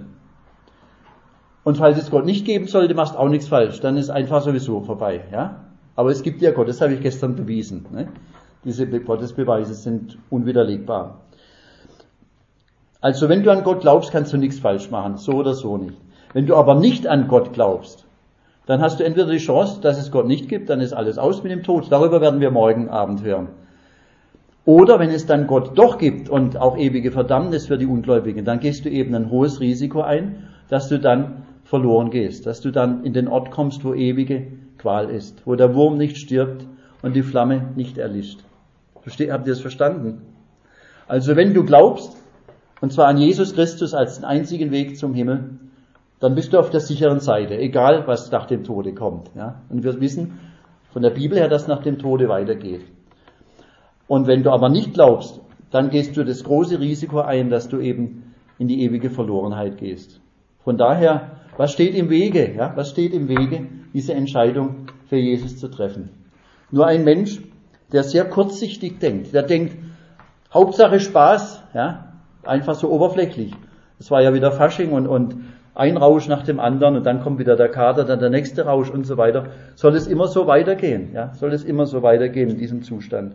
Und falls es Gott nicht geben sollte, machst du auch nichts falsch, dann ist einfach sowieso vorbei. Ja? Aber es gibt ja Gott, das habe ich gestern bewiesen. Ne? Diese Gottesbeweise sind unwiderlegbar. Also wenn du an Gott glaubst, kannst du nichts falsch machen, so oder so nicht. Wenn du aber nicht an Gott glaubst, dann hast du entweder die Chance, dass es Gott nicht gibt, dann ist alles aus mit dem Tod. Darüber werden wir morgen Abend hören. Oder wenn es dann Gott doch gibt und auch ewige Verdammnis für die Ungläubigen, dann gehst du eben ein hohes Risiko ein, dass du dann verloren gehst, dass du dann in den Ort kommst, wo ewige Qual ist, wo der Wurm nicht stirbt und die Flamme nicht erlischt. Versteht, habt ihr das verstanden? Also wenn du glaubst, und zwar an Jesus Christus als den einzigen Weg zum Himmel, dann bist du auf der sicheren Seite, egal was nach dem Tode kommt. Ja? Und wir wissen von der Bibel her, dass nach dem Tode weitergeht. Und wenn du aber nicht glaubst, dann gehst du das große Risiko ein, dass du eben in die ewige Verlorenheit gehst. Von daher, was steht im Wege? Ja? Was steht im Wege, diese Entscheidung für Jesus zu treffen? Nur ein Mensch, der sehr kurzsichtig denkt, der denkt, Hauptsache Spaß, ja? Einfach so oberflächlich. Es war ja wieder Fasching und, und ein Rausch nach dem anderen und dann kommt wieder der Kater, dann der nächste Rausch und so weiter. Soll es immer so weitergehen? Ja? Soll es immer so weitergehen in diesem Zustand?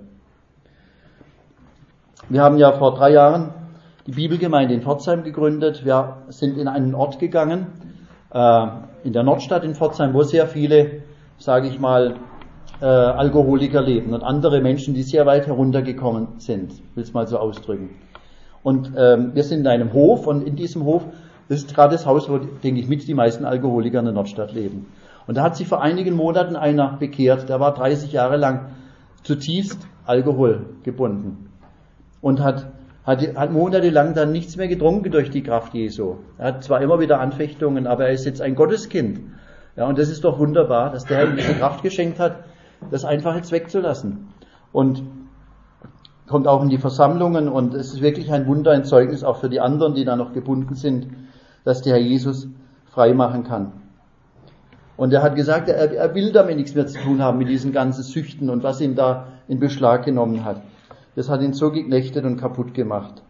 Wir haben ja vor drei Jahren die Bibelgemeinde in Pforzheim gegründet. Wir sind in einen Ort gegangen, äh, in der Nordstadt in Pforzheim, wo sehr viele, sage ich mal, äh, Alkoholiker leben und andere Menschen, die sehr weit heruntergekommen sind, will es mal so ausdrücken. Und ähm, wir sind in einem Hof und in diesem Hof, das ist gerade das Haus, wo, denke ich, mit die meisten Alkoholiker in der Nordstadt leben. Und da hat sich vor einigen Monaten einer bekehrt, der war dreißig Jahre lang zutiefst Alkohol gebunden und hat, hat, hat monatelang dann nichts mehr getrunken durch die Kraft Jesu. Er hat zwar immer wieder Anfechtungen, aber er ist jetzt ein Gotteskind. Ja, und das ist doch wunderbar, dass der Herr ihm diese Kraft geschenkt hat, das einfach jetzt wegzulassen. Und kommt auch in die Versammlungen und es ist wirklich ein Wunder, ein Zeugnis auch für die anderen, die da noch gebunden sind, dass der Herr Jesus frei machen kann. Und er hat gesagt, er, er will damit nichts mehr zu tun haben mit diesen ganzen Süchten und was ihn da in Beschlag genommen hat. Das hat ihn so geknechtet und kaputt gemacht.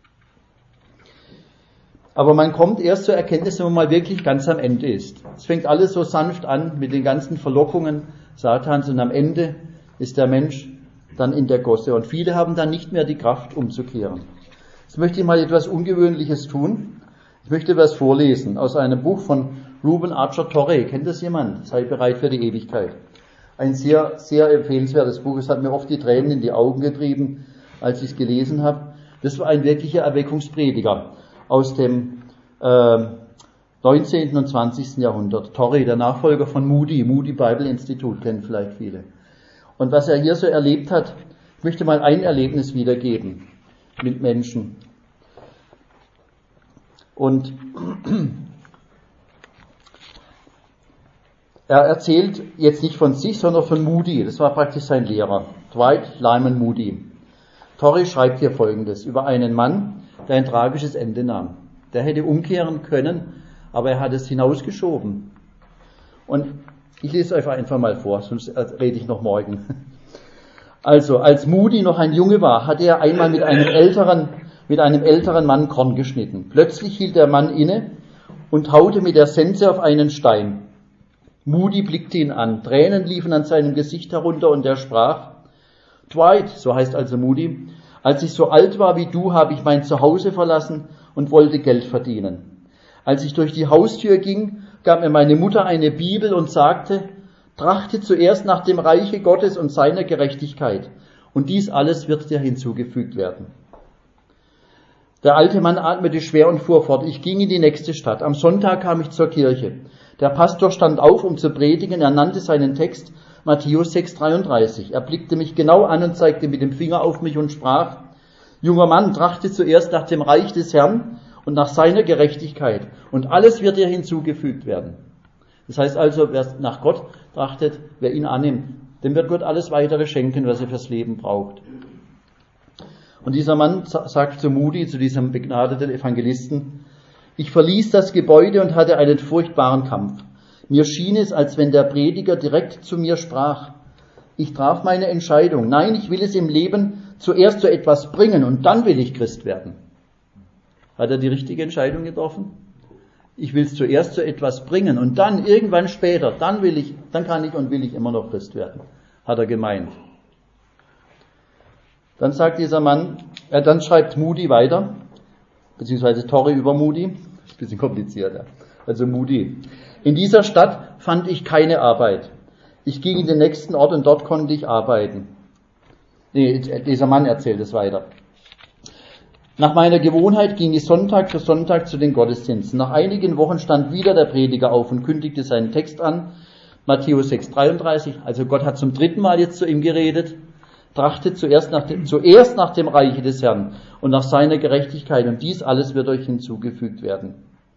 Aber man kommt erst zur Erkenntnis, wenn man mal wirklich ganz am Ende ist. Es fängt alles so sanft an mit den ganzen Verlockungen Satans und am Ende ist der Mensch dann in der Gosse. Und viele haben dann nicht mehr die Kraft umzukehren. Jetzt möchte ich mal etwas Ungewöhnliches tun. Ich möchte was vorlesen aus einem Buch von Reuben Archer Torrey. Kennt das jemand? Sei bereit für die Ewigkeit. Ein sehr, sehr empfehlenswertes Buch. Es hat mir oft die Tränen in die Augen getrieben, als ich es gelesen habe. Das war ein wirklicher Erweckungsprediger aus dem äh, neunzehnten und zwanzigsten Jahrhundert. Torrey, der Nachfolger von Moody, Moody Bible Institute, kennen vielleicht viele. Und was er hier so erlebt hat, ich möchte mal ein Erlebnis wiedergeben mit Menschen. Und er erzählt jetzt nicht von sich, sondern von Moody. Das war praktisch sein Lehrer, Dwight Lyman Moody. Torrey schreibt hier Folgendes über einen Mann, der ein tragisches Ende nahm. Der hätte umkehren können, aber er hat es hinausgeschoben. Und ich lese euch einfach mal vor, sonst rede ich noch morgen. Also, als Moody noch ein Junge war, hatte er einmal mit einem älteren, mit einem älteren Mann Korn geschnitten. Plötzlich hielt der Mann inne und haute mit der Sense auf einen Stein. Moody blickte ihn an. Tränen liefen an seinem Gesicht herunter und er sprach: Dwight, so heißt also Moody, als ich so alt war wie du, habe ich mein Zuhause verlassen und wollte Geld verdienen. Als ich durch die Haustür ging, gab mir meine Mutter eine Bibel und sagte: Trachte zuerst nach dem Reiche Gottes und seiner Gerechtigkeit, und dies alles wird dir hinzugefügt werden. Der alte Mann atmete schwer und fuhr fort. Ich ging in die nächste Stadt. Am Sonntag kam ich zur Kirche. Der Pastor stand auf, um zu predigen. Er nannte seinen Text Matthäus sechs dreiunddreißig. Er blickte mich genau an und zeigte mit dem Finger auf mich und sprach: Junger Mann, trachte zuerst nach dem Reich des Herrn und nach seiner Gerechtigkeit, und alles wird dir hinzugefügt werden. Das heißt also, wer nach Gott trachtet, wer ihn annimmt, dem wird Gott alles weitere schenken, was er fürs Leben braucht. Und dieser Mann sagt zu Moody, zu diesem begnadeten Evangelisten: Ich verließ das Gebäude und hatte einen furchtbaren Kampf. Mir schien es, als wenn der Prediger direkt zu mir sprach. Ich traf meine Entscheidung. Nein, ich will es im Leben zuerst zu etwas bringen und dann will ich Christ werden. Hat er die richtige Entscheidung getroffen? Ich will es zuerst zu etwas bringen und dann irgendwann später, dann will ich, dann kann ich und will ich immer noch Christ werden, hat er gemeint. Dann sagt dieser Mann, äh, dann schreibt Moody weiter, beziehungsweise Torrey über Moody, ist ein bisschen komplizierter, also Moody. In dieser Stadt fand ich keine Arbeit. Ich ging in den nächsten Ort und dort konnte ich arbeiten. Nee, dieser Mann erzählt es weiter. Nach meiner Gewohnheit ging ich Sonntag für Sonntag zu den Gottesdiensten. Nach einigen Wochen stand wieder der Prediger auf und kündigte seinen Text an, Matthäus sechs dreiunddreißig, also Gott hat zum dritten Mal jetzt zu ihm geredet. Trachtet zuerst nach dem, zuerst nach dem Reiche des Herrn und nach seiner Gerechtigkeit, und dies alles wird euch hinzugefügt werden.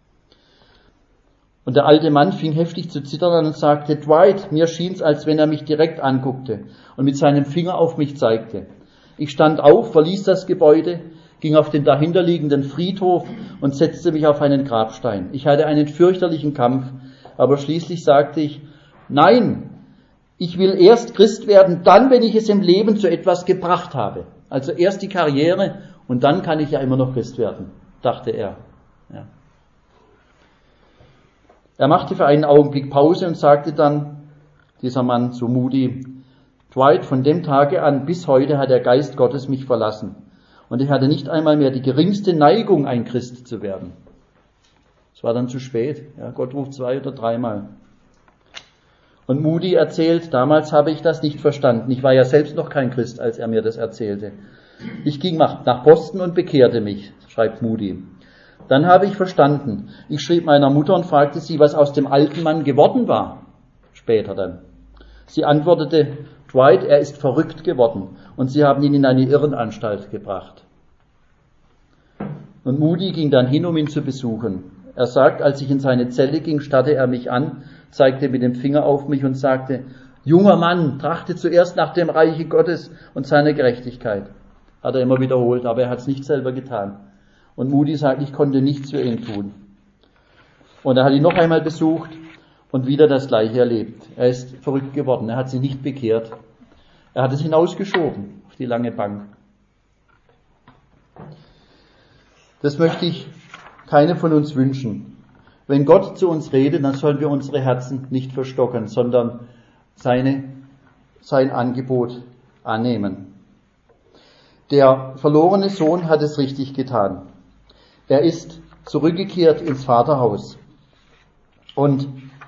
Und der alte Mann fing heftig zu zittern an und sagte, Dwight, mir schien's, als wenn er mich direkt anguckte und mit seinem Finger auf mich zeigte. Ich stand auf, verließ das Gebäude, ging auf den dahinterliegenden Friedhof und setzte mich auf einen Grabstein. Ich hatte einen fürchterlichen Kampf, aber schließlich sagte ich, nein, ich will erst Christ werden, dann, wenn ich es im Leben zu etwas gebracht habe. Also erst die Karriere und dann kann ich ja immer noch Christ werden, dachte er. Ja. Er machte für einen Augenblick Pause und sagte dann, dieser Mann zu Moody, Dwight, von dem Tage an bis heute hat der Geist Gottes mich verlassen und ich hatte nicht einmal mehr die geringste Neigung, ein Christ zu werden. Es war dann zu spät. Ja, Gott ruft zwei oder dreimal. Und Moody erzählt, damals habe ich das nicht verstanden. Ich war ja selbst noch kein Christ, als er mir das erzählte. Ich ging nach Boston und bekehrte mich, schreibt Moody. Dann habe ich verstanden. Ich schrieb meiner Mutter und fragte sie, was aus dem alten Mann geworden war. Später dann. Sie antwortete, Dwight, er ist verrückt geworden und sie haben ihn in eine Irrenanstalt gebracht. Und Moody ging dann hin, um ihn zu besuchen. Er sagt, als ich in seine Zelle ging, starrte er mich an, zeigte mit dem Finger auf mich und sagte, junger Mann, trachte zuerst nach dem Reiche Gottes und seiner Gerechtigkeit. Hat er immer wiederholt, aber er hat es nicht selber getan. Und Moody sagt, ich konnte nichts für ihn tun. Und er hat ihn noch einmal besucht und wieder das Gleiche erlebt. Er ist verrückt geworden, er hat sich nicht bekehrt. Er hat es hinausgeschoben auf die lange Bank. Das möchte ich keine von uns wünschen. Wenn Gott zu uns redet, dann sollen wir unsere Herzen nicht verstocken, sondern seine, sein Angebot annehmen. Der verlorene Sohn hat es richtig getan. Er ist zurückgekehrt ins Vaterhaus. Und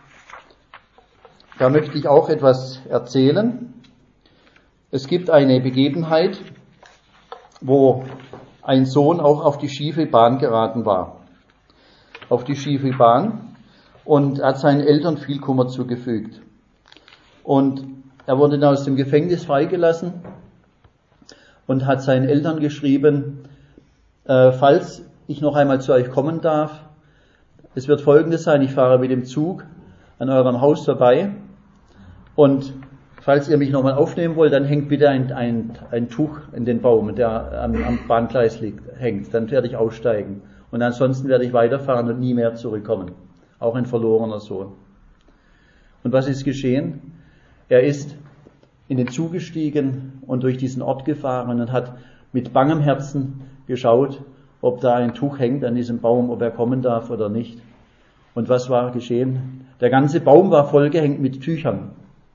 da möchte ich auch etwas erzählen. Es gibt eine Begebenheit, wo ein Sohn auch auf die schiefe Bahn geraten war. Auf die schiefe Bahn. Und er hat seinen Eltern viel Kummer zugefügt. Und er wurde dann aus dem Gefängnis freigelassen und hat seinen Eltern geschrieben, äh, falls ich noch einmal zu euch kommen darf, es wird Folgendes sein, ich fahre mit dem Zug an eurem Haus vorbei und falls ihr mich nochmal aufnehmen wollt, dann hängt bitte ein, ein, ein Tuch in den Baum, der am, am Bahngleis liegt, hängt, dann werde ich aussteigen und ansonsten werde ich weiterfahren und nie mehr zurückkommen. Auch ein verlorener Sohn. Und was ist geschehen? Er ist in den Zug gestiegen und durch diesen Ort gefahren und hat mit bangem Herzen geschaut, ob da ein Tuch hängt an diesem Baum, ob er kommen darf oder nicht. Und was war geschehen? Der ganze Baum war vollgehängt mit Tüchern.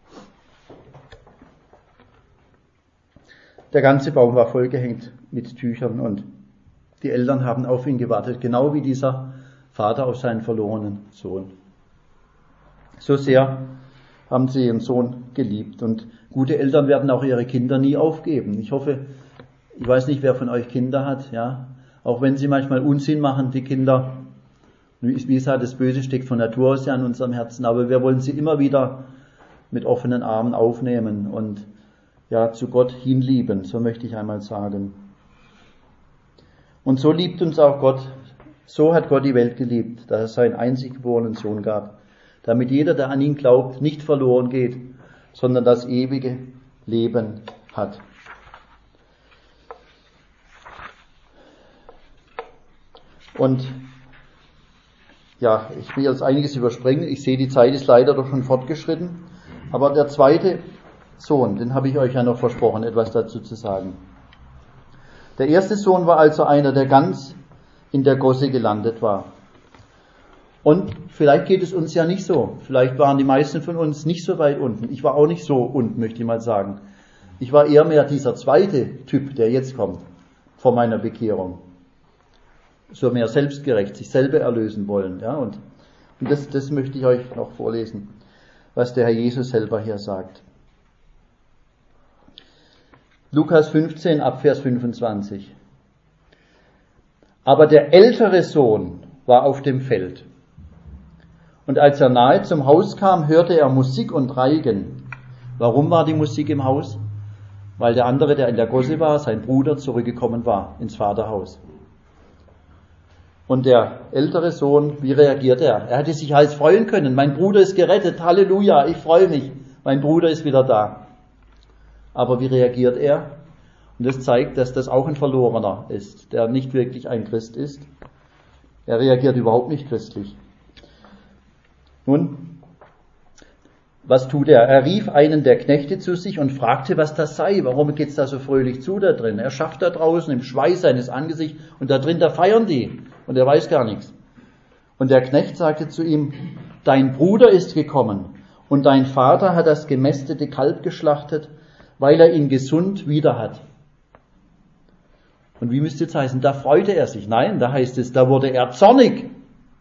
Der ganze Baum war vollgehängt mit Tüchern und die Eltern haben auf ihn gewartet, genau wie dieser Vater auf seinen verlorenen Sohn. So sehr haben sie ihren Sohn geliebt und gute Eltern werden auch ihre Kinder nie aufgeben. Ich hoffe, ich weiß nicht, wer von euch Kinder hat, ja, auch wenn sie manchmal Unsinn machen, die Kinder. Wie gesagt, das Böse steckt von Natur aus ja an unserem Herzen, aber wir wollen sie immer wieder mit offenen Armen aufnehmen und ja, zu Gott hinlieben, so möchte ich einmal sagen. Und so liebt uns auch Gott, so hat Gott die Welt geliebt, dass er seinen einzig geborenen Sohn gab, damit jeder, der an ihn glaubt, nicht verloren geht, sondern das ewige Leben hat. Und ja, ich will jetzt einiges überspringen. Ich sehe, die Zeit ist leider doch schon fortgeschritten. Aber der zweite Sohn, den habe ich euch ja noch versprochen, etwas dazu zu sagen. Der erste Sohn war also einer, der ganz in der Gosse gelandet war. Und vielleicht geht es uns ja nicht so. Vielleicht waren die meisten von uns nicht so weit unten. Ich war auch nicht so unten, möchte ich mal sagen. Ich war eher mehr dieser zweite Typ, der jetzt kommt, vor meiner Bekehrung. So mehr selbstgerecht, sich selber erlösen wollen. Ja, und und das, das möchte ich euch noch vorlesen, was der Herr Jesus selber hier sagt. Lukas fünfzehn, ab Vers fünfundzwanzig. Aber der ältere Sohn war auf dem Feld. Und als er nahe zum Haus kam, hörte er Musik und Reigen. Warum war die Musik im Haus? weil der andere, der in der Gosse war, sein Bruder, zurückgekommen war ins Vaterhaus. Und der ältere Sohn, wie reagiert er? Er hätte sich halt freuen können. Mein Bruder ist gerettet. Halleluja, ich freue mich. Mein Bruder ist wieder da. Aber wie reagiert er? Und das zeigt, dass das auch ein Verlorener ist, der nicht wirklich ein Christ ist. Er reagiert überhaupt nicht christlich. Nun, was tut er? Er rief einen der Knechte zu sich und fragte, was das sei. Warum geht's da so fröhlich zu da drin? Er schafft da draußen im Schweiß seines Angesichts und da drin, da feiern die. Und er weiß gar nichts. Und der Knecht sagte zu ihm, dein Bruder ist gekommen und dein Vater hat das gemästete Kalb geschlachtet, weil er ihn gesund wieder hat. Und wie müsste es heißen? Da freute er sich. Nein, da heißt es, da wurde er zornig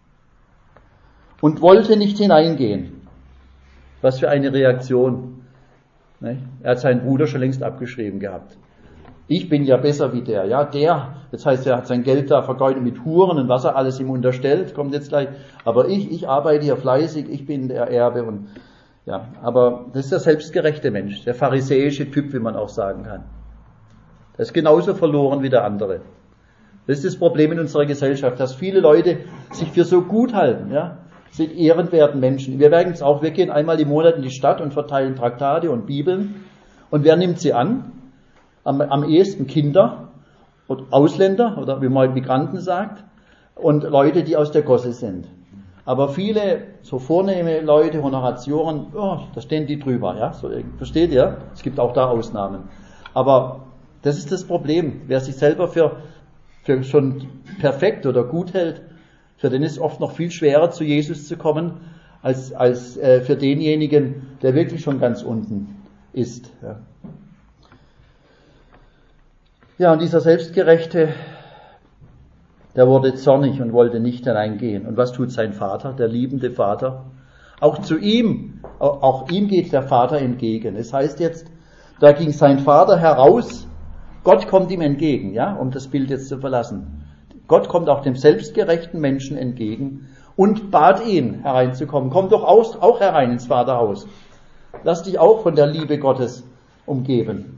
und wollte nicht hineingehen. Was für eine Reaktion. Er hat seinen Bruder schon längst abgeschrieben gehabt. Ich bin ja besser wie der. Ja, der, das heißt, er hat sein Geld da vergeudet mit Huren und was er alles ihm unterstellt, kommt jetzt gleich. Aber ich, ich arbeite hier fleißig, ich bin der Erbe und ja, aber das ist der selbstgerechte Mensch, der pharisäische Typ, wie man auch sagen kann. Der ist genauso verloren wie der andere. Das ist das Problem in unserer Gesellschaft, dass viele Leute sich für so gut halten, ja, sind ehrenwerten Menschen. Wir merken es auch, wir gehen einmal im Monat in die Stadt und verteilen Traktate und Bibeln. Und wer nimmt sie an? Am, am ehesten Kinder und Ausländer oder wie man Migranten sagt und Leute, die aus der Gosse sind. Aber viele so vornehme Leute, Honoratioren, oh, da stehen die drüber, ja, so, versteht ihr? Es gibt auch da Ausnahmen. Aber das ist das Problem. Wer sich selber für, für schon perfekt oder gut hält, für den ist es oft noch viel schwerer, zu Jesus zu kommen, als, als äh, für denjenigen, der wirklich schon ganz unten ist. Ja. Ja, und dieser Selbstgerechte, der wurde zornig und wollte nicht hineingehen. Und was tut sein Vater, der liebende Vater? Auch zu ihm, auch, auch ihm geht der Vater entgegen. Es heißt jetzt, da ging sein Vater heraus, Gott kommt ihm entgegen, ja, um das Bild jetzt zu verlassen. Gott kommt auch dem selbstgerechten Menschen entgegen und bat ihn, hereinzukommen. Komm doch auch, auch herein ins Vaterhaus. Lass dich auch von der Liebe Gottes umgeben.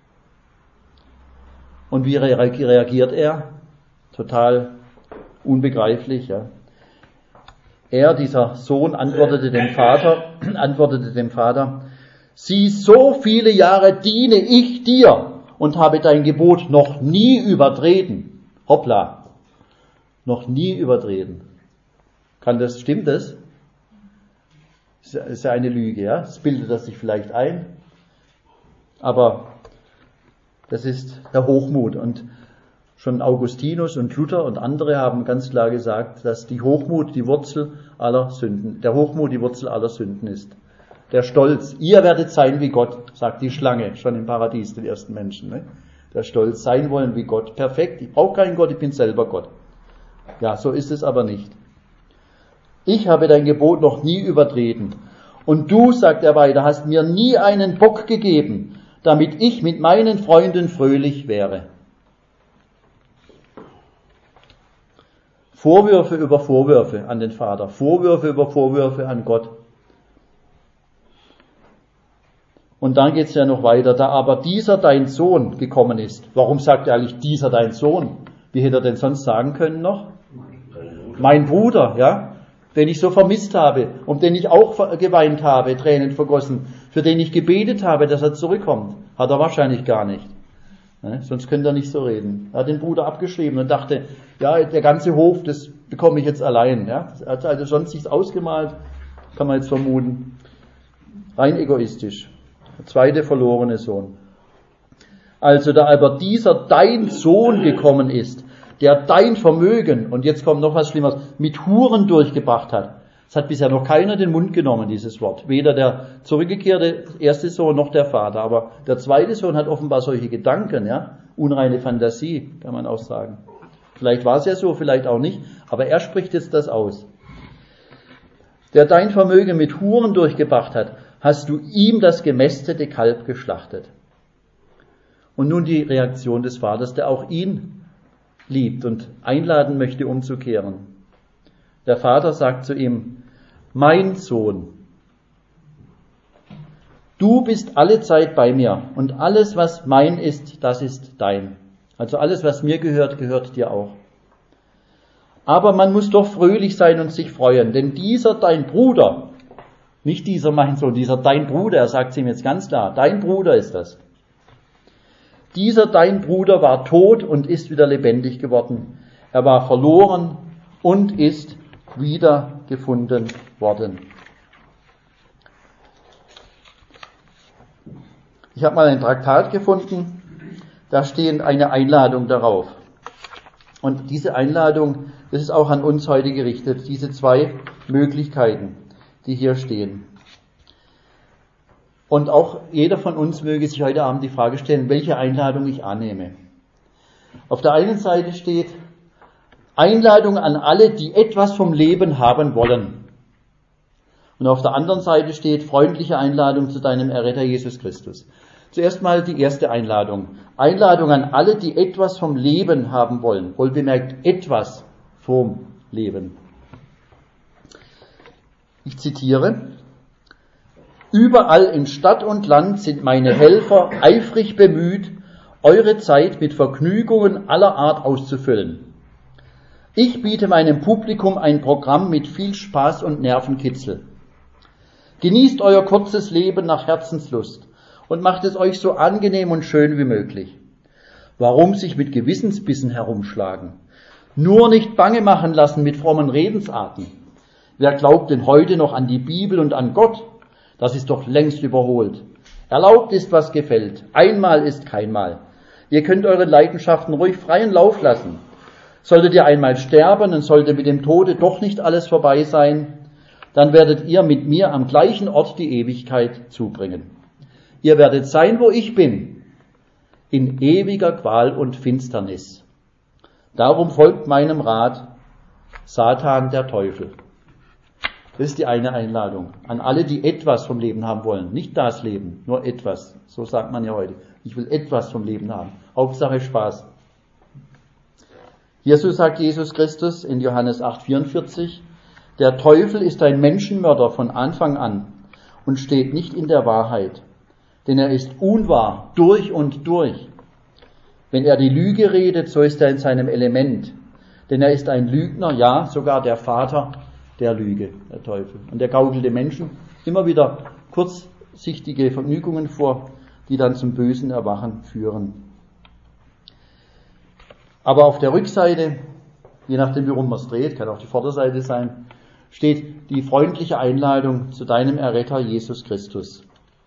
Und wie reagiert er? Total unbegreiflich, ja. Er, dieser Sohn, antwortete dem Vater, antwortete dem Vater, sieh, so viele Jahre diene ich dir und habe dein Gebot noch nie übertreten. Hoppla. Noch nie übertreten. Kann das, stimmt das? Das ist ja eine Lüge, ja. Das bildet er sich vielleicht ein. Aber das ist der Hochmut. Und schon Augustinus und Luther und andere haben ganz klar gesagt, dass die Hochmut die Wurzel aller Sünden, der Hochmut die Wurzel aller Sünden ist. Der Stolz, ihr werdet sein wie Gott, sagt die Schlange, schon im Paradies, den ersten Menschen. Ne? Der Stolz, sein wollen wie Gott. Perfekt, ich brauche keinen Gott, ich bin selber Gott. Ja, so ist es aber nicht. Ich habe dein Gebot noch nie übertreten. Und du, sagt er weiter, hast mir nie einen Bock gegeben, damit ich mit meinen Freunden fröhlich wäre. Vorwürfe über Vorwürfe an den Vater, Vorwürfe über Vorwürfe an Gott. Und dann geht es ja noch weiter, da aber dieser dein Sohn gekommen ist. Warum sagt er eigentlich dieser dein Sohn? Wie hätte er denn sonst sagen können noch? Mein Bruder, ja, den ich so vermisst habe, um den ich auch geweint habe, Tränen vergossen, für den ich gebetet habe, dass er zurückkommt. Hat er wahrscheinlich gar nicht. Ne? Sonst könnte er nicht so reden. Er hat den Bruder abgeschrieben und dachte, ja, der ganze Hof, das bekomme ich jetzt allein. Ja? Er hat also sonst nichts ausgemalt, kann man jetzt vermuten. Rein egoistisch. Der zweite verlorene Sohn. Also da aber dieser dein Sohn gekommen ist, der dein Vermögen, und jetzt kommt noch was Schlimmeres, mit Huren durchgebracht hat. Es hat bisher noch keiner den Mund genommen, dieses Wort. Weder der zurückgekehrte erste Sohn noch der Vater. Aber der zweite Sohn hat offenbar solche Gedanken, ja, unreine Fantasie, kann man auch sagen. Vielleicht war es ja so, vielleicht auch nicht, aber er spricht jetzt das aus. Der dein Vermögen mit Huren durchgebracht hat, hast du ihm das gemästete Kalb geschlachtet. Und nun die Reaktion des Vaters, der auch ihn liebt und einladen möchte, umzukehren. Der Vater sagt zu ihm, mein Sohn, Du bist alle Zeit bei mir und alles, was mein ist, das ist dein. Also alles, was mir gehört, gehört dir auch. Aber man muss doch fröhlich sein und sich freuen, denn dieser dein Bruder, nicht dieser mein Sohn, dieser dein Bruder, er sagt es ihm jetzt ganz klar, dein Bruder ist das. Dieser dein Bruder war tot und ist wieder lebendig geworden. Er war verloren und ist wiedergefunden worden. Ich habe mal ein Traktat gefunden, da steht eine Einladung darauf. Und diese Einladung, das ist auch an uns heute gerichtet, diese zwei Möglichkeiten, die hier stehen. Und auch jeder von uns möge sich heute Abend die Frage stellen, welche Einladung ich annehme. Auf der einen Seite steht Einladung an alle, die etwas vom Leben haben wollen. Und auf der anderen Seite steht freundliche Einladung zu deinem Erretter Jesus Christus. Zuerst mal die erste Einladung. Einladung an alle, die etwas vom Leben haben wollen. Wohlbemerkt, etwas vom Leben. Ich zitiere. Überall in Stadt und Land sind meine Helfer eifrig bemüht, eure Zeit mit Vergnügungen aller Art auszufüllen. Ich biete meinem Publikum ein Programm mit viel Spaß und Nervenkitzel. Genießt euer kurzes Leben nach Herzenslust und macht es euch so angenehm und schön wie möglich. Warum sich mit Gewissensbissen herumschlagen? Nur nicht bange machen lassen mit frommen Redensarten. Wer glaubt denn heute noch an die Bibel und an Gott? Das ist doch längst überholt. Erlaubt ist, was gefällt. Einmal ist keinmal. Ihr könnt eure Leidenschaften ruhig freien Lauf lassen. Solltet ihr einmal sterben und sollte mit dem Tode doch nicht alles vorbei sein, dann werdet ihr mit mir am gleichen Ort die Ewigkeit zubringen. Ihr werdet sein, wo ich bin, in ewiger Qual und Finsternis. Darum folgt meinem Rat, Satan, der Teufel. Das ist die eine Einladung an alle, die etwas vom Leben haben wollen. Nicht das Leben, nur etwas. So sagt man ja heute. Ich will etwas vom Leben haben. Hauptsache Spaß. Hierzu sagt Jesus Christus in Johannes acht vierundvierzig, der Teufel ist ein Menschenmörder von Anfang an und steht nicht in der Wahrheit, denn er ist unwahr durch und durch. Wenn er die Lüge redet, so ist er in seinem Element, denn er ist ein Lügner, ja, sogar der Vater der Lüge, der Teufel. Und er gaukelt den Menschen immer wieder kurzsichtige Vergnügungen vor, die dann zum bösen Erwachen führen. Aber auf der Rückseite, je nachdem, worum man es dreht, kann auch die Vorderseite sein, steht die freundliche Einladung zu deinem Erretter Jesus Christus.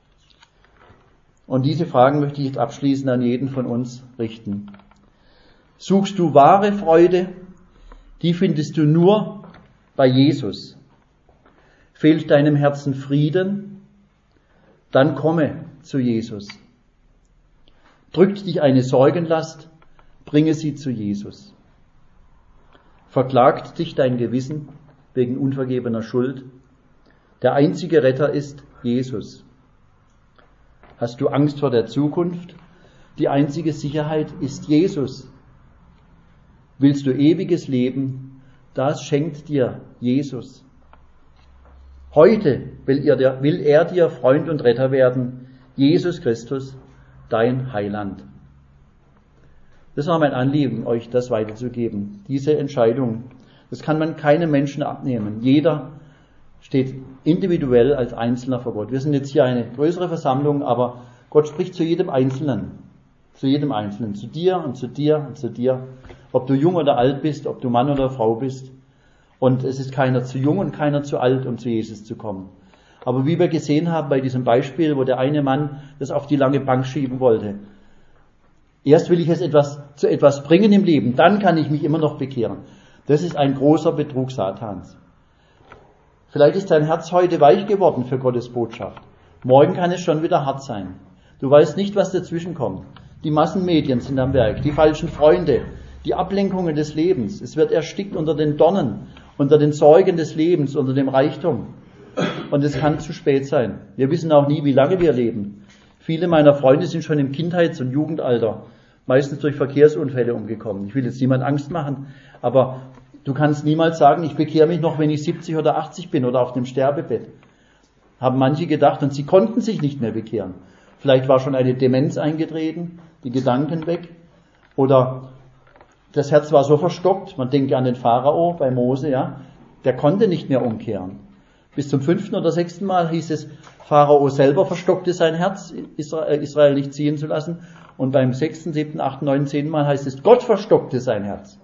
Und diese Fragen möchte ich jetzt abschließend an jeden von uns richten. Suchst du wahre Freude? Die findest du nur bei Jesus. Fehlt deinem Herzen Frieden? Dann komme zu Jesus. Drückt dich eine Sorgenlast? Bringe sie zu Jesus. Verklagt dich dein Gewissen wegen unvergebener Schuld? Der einzige Retter ist Jesus. Hast du Angst vor der Zukunft? Die einzige Sicherheit ist Jesus. Willst du ewiges Leben? Das schenkt dir Jesus. Heute will er, dir, will er dir Freund und Retter werden, Jesus Christus, dein Heiland. Das war mein Anliegen, euch das weiterzugeben. Diese Entscheidung, das kann man keinem Menschen abnehmen. Jeder steht individuell als Einzelner vor Gott. Wir sind jetzt hier eine größere Versammlung, aber Gott spricht zu jedem Einzelnen. Zu jedem Einzelnen. Zu dir und zu dir und zu dir. Ob du jung oder alt bist, ob du Mann oder Frau bist. Und es ist keiner zu jung und keiner zu alt, um zu Jesus zu kommen. Aber wie wir gesehen haben bei diesem Beispiel, wo der eine Mann das auf die lange Bank schieben wollte. Erst will ich es etwas, zu etwas bringen im Leben, dann kann ich mich immer noch bekehren. Das ist ein großer Betrug Satans. Vielleicht ist dein Herz heute weich geworden für Gottes Botschaft. Morgen kann es schon wieder hart sein. Du weißt nicht, was dazwischen kommt. Die Massenmedien sind am Werk, die falschen Freunde, die Ablenkungen des Lebens. Es wird erstickt unter den Dornen, unter den Sorgen des Lebens, unter dem Reichtum. Und es kann zu spät sein. Wir wissen auch nie, wie lange wir leben. Viele meiner Freunde sind schon im Kindheits- und Jugendalter, meistens durch Verkehrsunfälle umgekommen. Ich will jetzt niemand Angst machen, aber du kannst niemals sagen, ich bekehre mich noch, wenn ich siebzig oder achtzig bin oder auf dem Sterbebett. haben manche gedacht, und sie konnten sich nicht mehr bekehren. Vielleicht war schon eine Demenz eingetreten, die Gedanken weg, oder das Herz war so verstockt, man denke an den Pharao bei Mose, ja, der konnte nicht mehr umkehren. Bis zum fünften oder sechsten Mal hieß es, Pharao selber verstockte sein Herz, Israel nicht ziehen zu lassen. Und beim sechsten, siebten, achten, neunten, zehnten Mal heißt es, Gott verstockte sein Herz.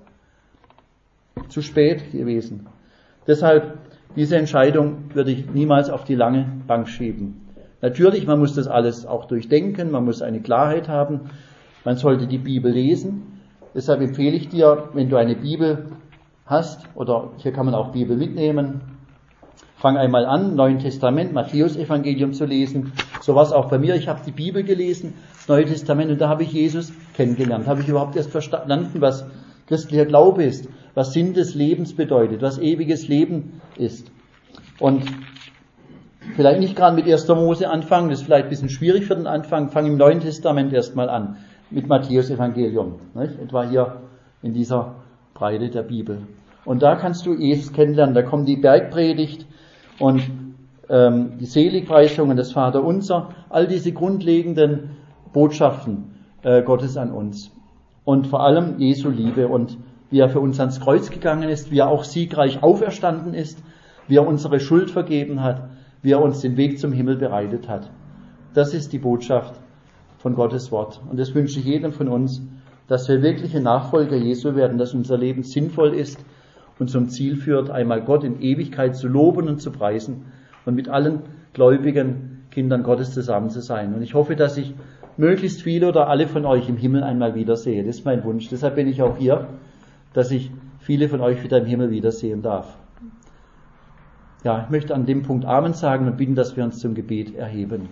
Zu spät gewesen. Deshalb, diese Entscheidung würde ich niemals auf die lange Bank schieben. Natürlich, man muss das alles auch durchdenken, man muss eine Klarheit haben, man sollte die Bibel lesen. Deshalb empfehle ich dir, wenn du eine Bibel hast, oder hier kann man auch Bibel mitnehmen, fang einmal an, Neuen Testament, Matthäus-Evangelium zu lesen. So war es auch bei mir. Ich habe die Bibel gelesen, das Neue Testament, und da habe ich Jesus kennengelernt. Habe ich überhaupt erst verstanden, was christlicher Glaube ist, was Sinn des Lebens bedeutet, was ewiges Leben ist. Und vielleicht nicht gerade mit erster Mose anfangen, das ist vielleicht ein bisschen schwierig für den Anfang. Fang im Neuen Testament erstmal an, mit Matthäus-Evangelium, nicht? Etwa hier in dieser Breite der Bibel. Und da kannst du Jesus kennenlernen. Da kommt die Bergpredigt und ähm, die Seligpreisungen des Vaterunser, all diese grundlegenden Botschaften äh, Gottes an uns. Und vor allem Jesu Liebe und wie er für uns ans Kreuz gegangen ist, wie er auch siegreich auferstanden ist, wie er unsere Schuld vergeben hat, wie er uns den Weg zum Himmel bereitet hat. Das ist die Botschaft von Gottes Wort. Und das wünsche ich jedem von uns, dass wir wirkliche Nachfolger Jesu werden, dass unser Leben sinnvoll ist und zum Ziel führt, einmal Gott in Ewigkeit zu loben und zu preisen und mit allen gläubigen Kindern Gottes zusammen zu sein. Und ich hoffe, dass ich möglichst viele oder alle von euch im Himmel einmal wiedersehe. Das ist mein Wunsch. Deshalb bin ich auch hier, dass ich viele von euch wieder im Himmel wiedersehen darf. Ja, ich möchte an dem Punkt Amen sagen und bitten, dass wir uns zum Gebet erheben.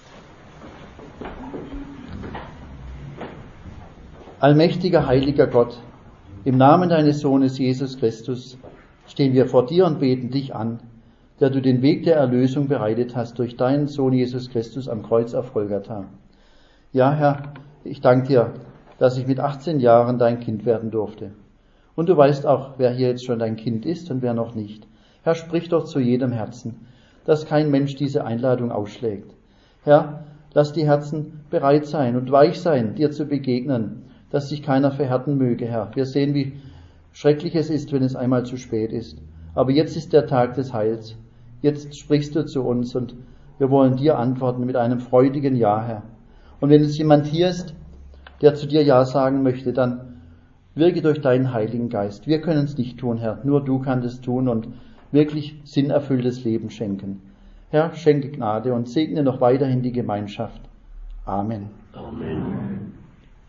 Allmächtiger, heiliger Gott, im Namen deines Sohnes Jesus Christus stehen wir vor dir und beten dich an, der du den Weg der Erlösung bereitet hast durch deinen Sohn Jesus Christus am Kreuz auf Golgatha. Ja, Herr, ich danke dir, dass ich mit achtzehn Jahren dein Kind werden durfte. Und du weißt auch, wer hier jetzt schon dein Kind ist und wer noch nicht. Herr, sprich doch zu jedem Herzen, dass kein Mensch diese Einladung ausschlägt. Herr, lass die Herzen bereit sein und weich sein, dir zu begegnen, dass sich keiner verhärten möge, Herr. Wir sehen, wie schrecklich es ist, wenn es einmal zu spät ist. Aber jetzt ist der Tag des Heils. Jetzt sprichst du zu uns und wir wollen dir antworten mit einem freudigen Ja, Herr. Und wenn es jemand hier ist, der zu dir Ja sagen möchte, dann wirke durch deinen Heiligen Geist. Wir können es nicht tun, Herr. Nur du kannst es tun und wirklich sinnerfülltes Leben schenken. Herr, schenke Gnade und segne noch weiterhin die Gemeinschaft. Amen. Amen.